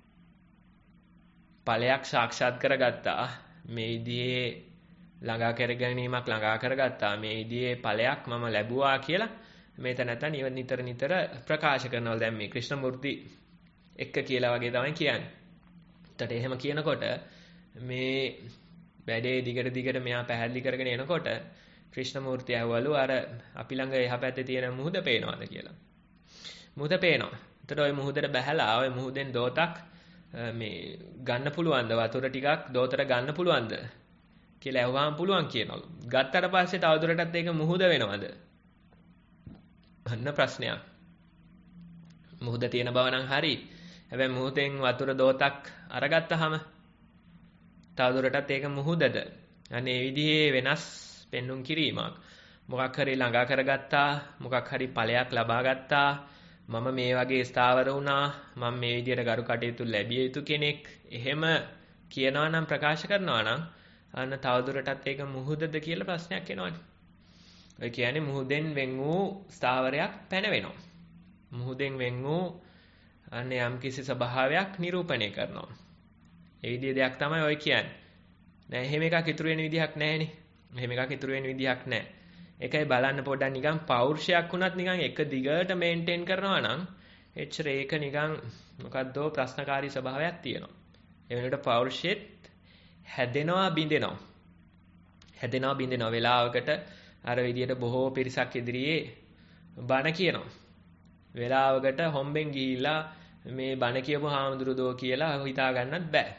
ඵලයක් සාක්ෂාත් කරගත්තා. මේ විදිහේ ළඟා කර ගැනීමක් ළඟා කරගත්තා. මේ විදිහේ ඵලයක් මම ලැබුවා කියලා මේ තැනත්තා නිතර ප්‍රකාශ කරනවා. දැන් මේ ක්‍රිෂ්ණමූර්ති එක්ක කියලා වගේ තමයි කියන්නේ. එතකොට එහෙම කියනකොට මේ වැඩේ දිගට මෙයා පැහැදිලි කරගෙන එනකොට ක්‍රිෂ්ණමූර්ති ඇහුවලු අර අපි ළඟ එහා පැත්තේ තියෙන මුහුද පේනවද කියලා. මුහුද පේනවා. එතකොට ওই මුහුදට බහැලා ওই මුහුදෙන් දෝතක් මේ ගන්න පුළුවන්ද? වතුර ටිකක් දෝතට ගන්න පුළුවන්ද කියලා ඇහුවාම පුළුවන් කියනවලු. ගත්තට පස්සේ තවදුරටත් ඒක මුහුද වෙනවද? අන්න ප්‍රශ්නයක්. මුහුද තියෙන බව නම් හරි. හැබැයි මුහුදෙන් වතුර දෝතක් අරගත්තාම තවදුරටත් ඒක මුහුදද? අනේ මේ විදිහේ වෙනස් පෙන්눔 කිරීමක්. මොකක් හරි ළඟා කරගත්තා, මොකක් හරි ඵලයක් ලබා ගත්තා. මම මේ වගේ ස්ථාවර වුණා. මම මේ විදිහට ගරු කටයුතු ලැබිය යුතු කෙනෙක්. එහෙම කියනවා නම් ප්‍රකාශ කරනවා නම් අන්න තවදුරටත් ඒක මුහුදද කියලා ප්‍රශ්නයක් එනවනේ. ඔය කියන්නේ මුහුදෙන් වෙන් වූ ස්ථාවරයක් පැනවෙනවා. මුහුදෙන් වෙන් වූ අන්න යම්කිසි ස්වභාවයක් නිරූපණය කරනවා. ඒ විදිහේ දෙයක් තමයි ඔය කියන්නේ. නෑ එහෙම එකක් ඉතුරු වෙන විදිහක් නැහැනේ. එහෙම එකක් ඉතුරු වෙන විදිහක් නැහැ. ඒකයි බලන්න පොඩ්ඩක් නිකන් පෞරුෂයක් වුණත් නිකන් එක දිගට මේන්ටේන් කරනවා නම් එච්චර ඒක නිකන් මොකද්දෝ ප්‍රශ්නකාරී ස්වභාවයක් තියෙනවා. ඒ වෙනුවට පෞරුෂෙත් හැදෙනවා බින්දෙනවා වෙලාවකට අර විදියට බොහෝ පිරිසක් ඉදිරියේ බණ කියනවා. වෙලාවකට හොම්බෙන් ගිහිල්ලා මේ බණ කියපු හාමුදුරුවෝ කියලා හිතා ගන්නත් බෑ.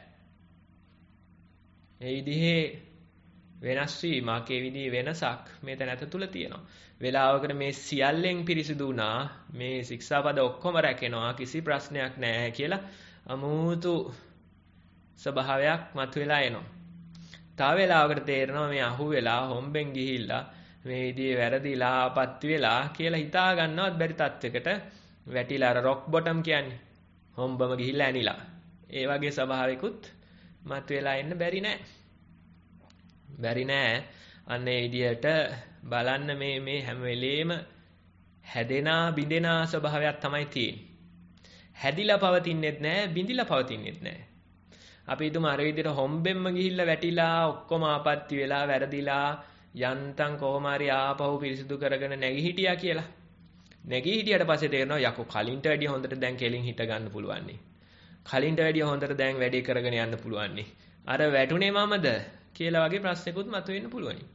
ඒ විදිහේ වෙනස් වීමක්, ඒ විදිහේ වෙනසක් මේ තැනත තුල තියෙනවා. වෙලාවකට මේ සියල්ලෙන් පිරිසිදු වුණා, මේ ශික්ෂාපද ඔක්කොම රැකෙනවා, කිසි ප්‍රශ්නයක් නැහැ කියලා අමුතු ස්වභාවයක් මතුවලා එනවා. තව වෙලාවකට තේරෙනවා මේ අහු වෙලා හොම්බෙන් ගිහිල්ලා මේ විදිහේ වැරදිලා ආපත්‍ය වෙලා කියලා හිතා ගන්නවත් බැරි තත්වයකට වැටිලා අර රොක් බොටම් කියන්නේ හොම්බම ගිහිල්ලා ඇනිලා. ඒ වගේ ස්වභාවිකුත් මතුවලා ඉන්න බැරි නෑ. බැරි නෑ. අන්න ඒ විදිහට බලන්න මේ හැම වෙලේම හැදෙනා බිඳෙනා ස්වභාවයක් තමයි තියෙන්නේ. හැදිලා පවතින්නෙත් නෑ, බිඳිලා පවතින්නෙත් නෑ. අපි හිතමු අර විදිහට හොම්බෙන්ම ගිහිල්ලා වැටිලා ඔක්කොම ආපත්‍ය වෙලා වැරදිලා යන්තම් කොහොම හරි ආපහු පිරිසිදු කරගෙන නැගී හිටියා කියලා. නැගී හිටියට පස්සේ තේරෙනවා යකෝ කලින්ට වැඩිය හොඳට දැන් කෙලින් හිට ගන්න පුළුවන් නේ. කලින්ට වැඩිය හොඳට දැන් වැඩේ කරගෙන යන්න පුළුවන් නේ. අර වැටුනේ මමද කියලා වගේ ප්‍රශ්නකුත් මතුවෙන්න පුළුවනි.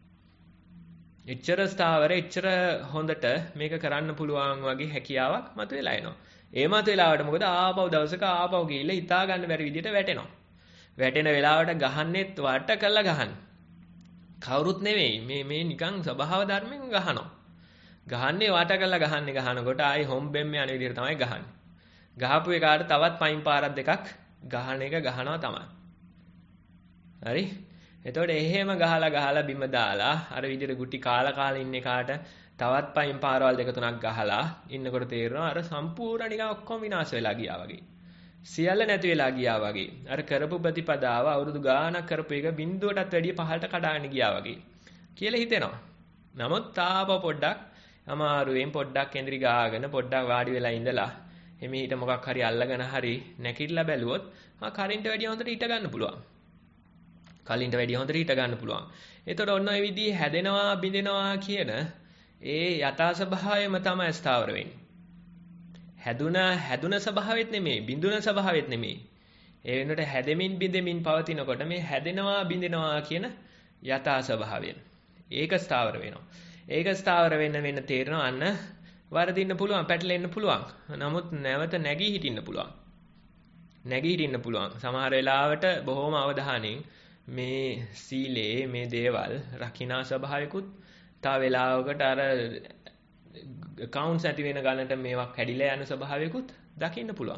එච්චර ස්ථාවර එච්චර හොඳට මේක කරන්න පුළුවන් වගේ හැකියාවක් මතුවලා එනවා. ඒ මතුවලාවට මොකද ආපහු දවසක ආපහු ගිහිල්ලා හිතා ගන්න බැරි විදිහට වැටෙනවා. වැටෙන වෙලාවට ගහන්නෙත් වට කළා ගහන්න. කවුරුත් නෙවෙයි මේ නිකන් ස්වභාව ධර්මයෙන් ගහනවා. ගහන්නේ වට කළා ගහනකොට ආයි හොම්බෙන් යන විදිහට තමයි ගහන්නේ. ගහපු එකාට තවත් පයින් පාරක් දෙකක් ගහන එක ගහනවා තමයි. හරි? එතකොට එහෙම ගහලා බිම දාලා අර විදිහට ගුටි කාලා ඉන්න එකාට තවත් පයින් පාරවල් දෙක තුනක් ගහලා ඉන්නකොට තේරෙනවා අර සම්පූර්ණ නිකන් ඔක්කොම විනාශ වෙලා ගියා වගේ. සියල්ල නැති වෙලා ගියා වගේ. අර කරපු ප්‍රතිපදාව අවුරුදු ගාණක් කරපු එක බිඳුවටත් වැඩිය පහළට කඩාගෙන ගියා වගේ කියලා හිතෙනවා. නමුත් තාප පොඩ්ඩක් අමාරුවෙන් පොඩ්ඩක් කෙන්ද්‍රි ගාගෙන පොඩ්ඩක් වාඩි වෙලා ඉඳලා එමෙහිට මොකක් හරි අල්ලගෙන හරි නැකිట్లా බැලුවොත් කලින්ට වැඩිය හොඳට හිට ගන්න පුළුවන්. කලින්ට වැඩිය හොඳට හිට ගන්න පුළුවන්. එතකොට ඔන්න ඔය විදිහේ හැදෙනවා බිඳෙනවා කියන ඒ යථා ස්වභාවයම තමයි ස්ථාවර වෙන්නේ. හැදුන ස්වභාවෙත් නෙමෙයි, බිඳුන ස්වභාවෙත් නෙමෙයි. ඒ වෙනකොට හැදෙමින් බිඳෙමින් පවතිනකොට මේ හැදෙනවා බිඳෙනවා කියන යථා ස්වභාවය. ඒක ස්ථාවර වෙනවා. ඒක ස්ථාවර වෙන්න තේරෙනවා අන්න වරදින්න පුළුවන්, පැටලෙන්න පුළුවන්. නමුත් නැවත නැගී හිටින්න පුළුවන්. සමහර වෙලාවට බොහොම අවධානයෙන් මේ සීලේ මේ දේවල් රකින්න ස්වභාවිකුත් තව වෙලාවකට අර accounts ඇති වෙන ගණනට මේවා කැඩිලා යන ස්වභාවිකුත් දකින්න පුළුවන්.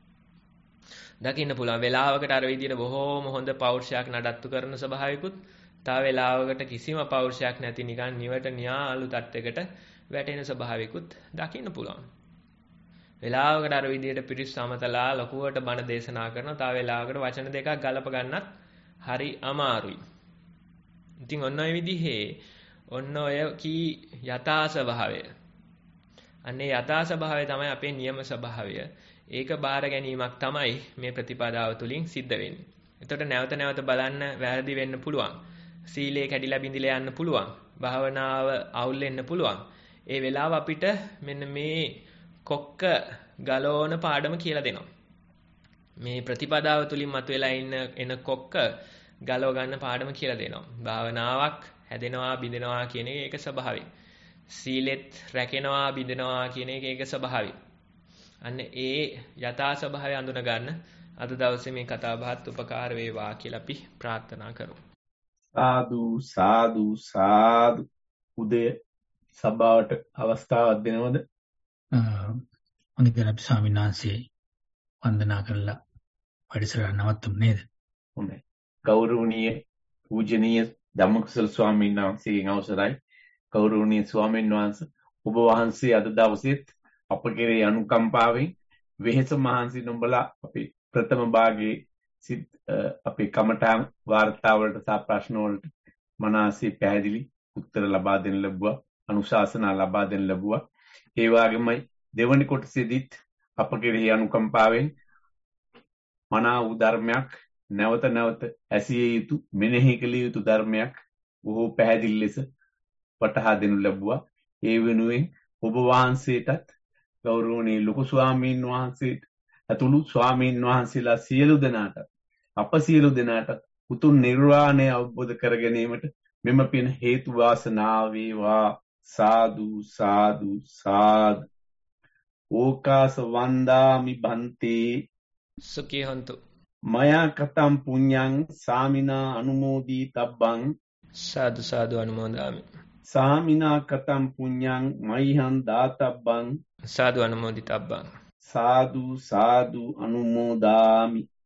වෙලාවකට අර විදිහට බොහොම හොඳ පෞරුෂයක් නඩත්තු කරන ස්වභාවිකුත් තව වෙලාවකට කිසිම පෞරුෂයක් නැති නිකන් නිවට න්‍යාලු තත්යකට වැටෙන ස්වභාවිකුත් දකින්න පුළුවන්. වෙලාවකට අර විදිහට පිරිස් සමතලා ලකුවට බණ දේශනා කරන තව වෙලාවකට වචන දෙකක් ගලප ගන්නත් හරි අමාරුයි. ඉතින් ඔන්න ඔය විදිහේ ඔන්න ඔය කී යථා ස්වභාවය. අන්නේ යථා ස්වභාවය තමයි අපේ නියම ස්වභාවය. ඒක බාර ගැනීමක් තමයි මේ ප්‍රතිපදාව තුලින් සිද්ධ වෙන්නේ. එතකොට නැවත බලන්න වැරදි වෙන්න පුළුවන්. සීලේ කැඩිලා බිඳිලා යන්න පුළුවන්. භාවනාව අවුල් වෙන්න පුළුවන්. ඒ වෙලාව අපිට මෙන්න මේ කොක්ක ගලවන පාඩම කියලා දෙනවා. මේ ප්‍රතිපදාව තුලින් මතුවලා එන කොක්ක ගලව ගන්න පාඩම කියලා දෙනවා. භාවනාවක් හැදෙනවා බිඳෙනවා කියන එක ඒක ස්වභාවය. සීලෙත් රැකෙනවා බිඳෙනවා කියන එක ඒක ස්වභාවය. අන්න ඒ යථා ස්වභාවය අඳුන ගන්න අද දවසේ මේ කතා බහත් උපකාර වේවා කියලා අපි ප්‍රාර්ථනා කරමු. සාදු උදේ සභාවට අවස්ථාවක් දෙනවද? අනිත් අපි ස්වාමීන් වහන්සේ වන්දනා කරලා වැඩසටහන නවත්තමු නේද? හොඳයි. ගෞරවනීය පූජනීය ධම්මකුසල ස්වාමීන් වහන්සේගෙන් අවසරයි. ගෞරවනීය ස්වාමීන් වහන්සේ ඔබ වහන්සේ අද දවසේත් අප කෙරේ අනුකම්පාවෙන් වෙහෙස මහන්සි නොබලා අපි ප්‍රථම භාගයේ අපේ කමඨාන් වාර්තාවලට සහ ප්‍රශ්න වලට මනසේ පැහැදිලි උත්තර ලබා දෙන්න ලැබුවා, අනුශාසනා ලබා දෙන්න ලැබුවා. ඒ වගේමයි දෙවනි කොටසේදීත් අප කෙරෙහි අනුකම්පාවෙන් මනා වූ ධර්මයක් නැවත ඇසිය යුතු, මෙනෙහි කළ යුතු ධර්මයක් බොහෝ පැහැදිලි ලෙස වටහා දෙනු ලැබුවා. ඒ වෙනුවෙන් ඔබ වහන්සේටත් ගෞරවනීය ලොකු ස්වාමීන් වහන්සේට අතුළු ස්වාමීන් වහන්සේලා සියලු දෙනාට උතුම් නිර්වාණය අවබෝධ කර ගැනීමට මෙම පින හේතු වාසනා වේවා. සාදු සාදු සාදු. ඕකාස වන්දාමි බන්තේ සුඛී හන්තු මයා කතම් පුඤ්ඤං සාමිනා අනුමෝදී තබ්බං. සාදු අනුමෝදාමි. සාමිනා කතම් පුඤ්ඤං මයිහං දාතබ්බං. සාදු අනුමෝදිතබ්බං. සාදු අනුමෝදාමි.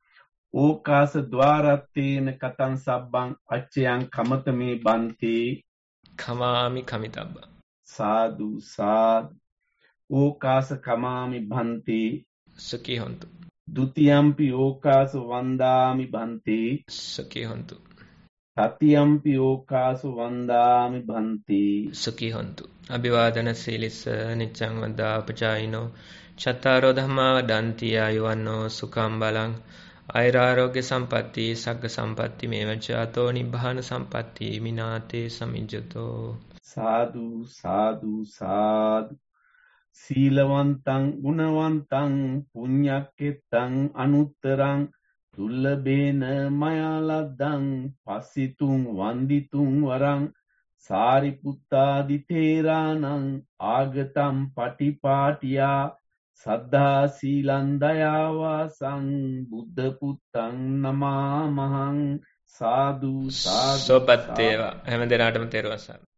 ඕකාස ద్వාරත්තේන කතං සබ්බං අච්චයන් කමතමේ බන්තේ කමාමි කමිතබ්බ. සාදු සාදු. ඕකාස කමාමි භන්තේ සුඛී හොන්තු. ဒ ුතියම්පි ඕකාස වන්දාමි භන්තේ සුඛී හොන්තු. තතියම්පි ඕකාස වන්දාමි භන්තේ සුඛී හොන්තු. අභිවාදන සීලිස නිච්ඡං වද්දා අපචායිනෝ චත්තාරෝ ධම්මා වදන්ති ආයුවන්නෝ සුඛං බලං ආයුරාෝග්‍ය සම්පatti සග්ග සම්පatti මේවච අතෝ නිබ්බාන සම්පatti මිනාතේ සමිජ්ජතෝ. සාදු සාදු සාදු. සීලවන්තං ගුණවන්තං පුඤ්ඤක්කෙත්තං අනුත්තරං දුල්ලබේන මයාලද්දං පස්සිතුං වන්දිතුං වරං සාරිපුත්තාදි තේරාණං ආගතම් පටිපාටියා සද්ධා සීලං දයාවාසං බුද්ධ පුත්තං නමාමහං. සාදු සාදු. සෝපත් වේවා හැම දිනාටම තෙරුවන් සරණයි.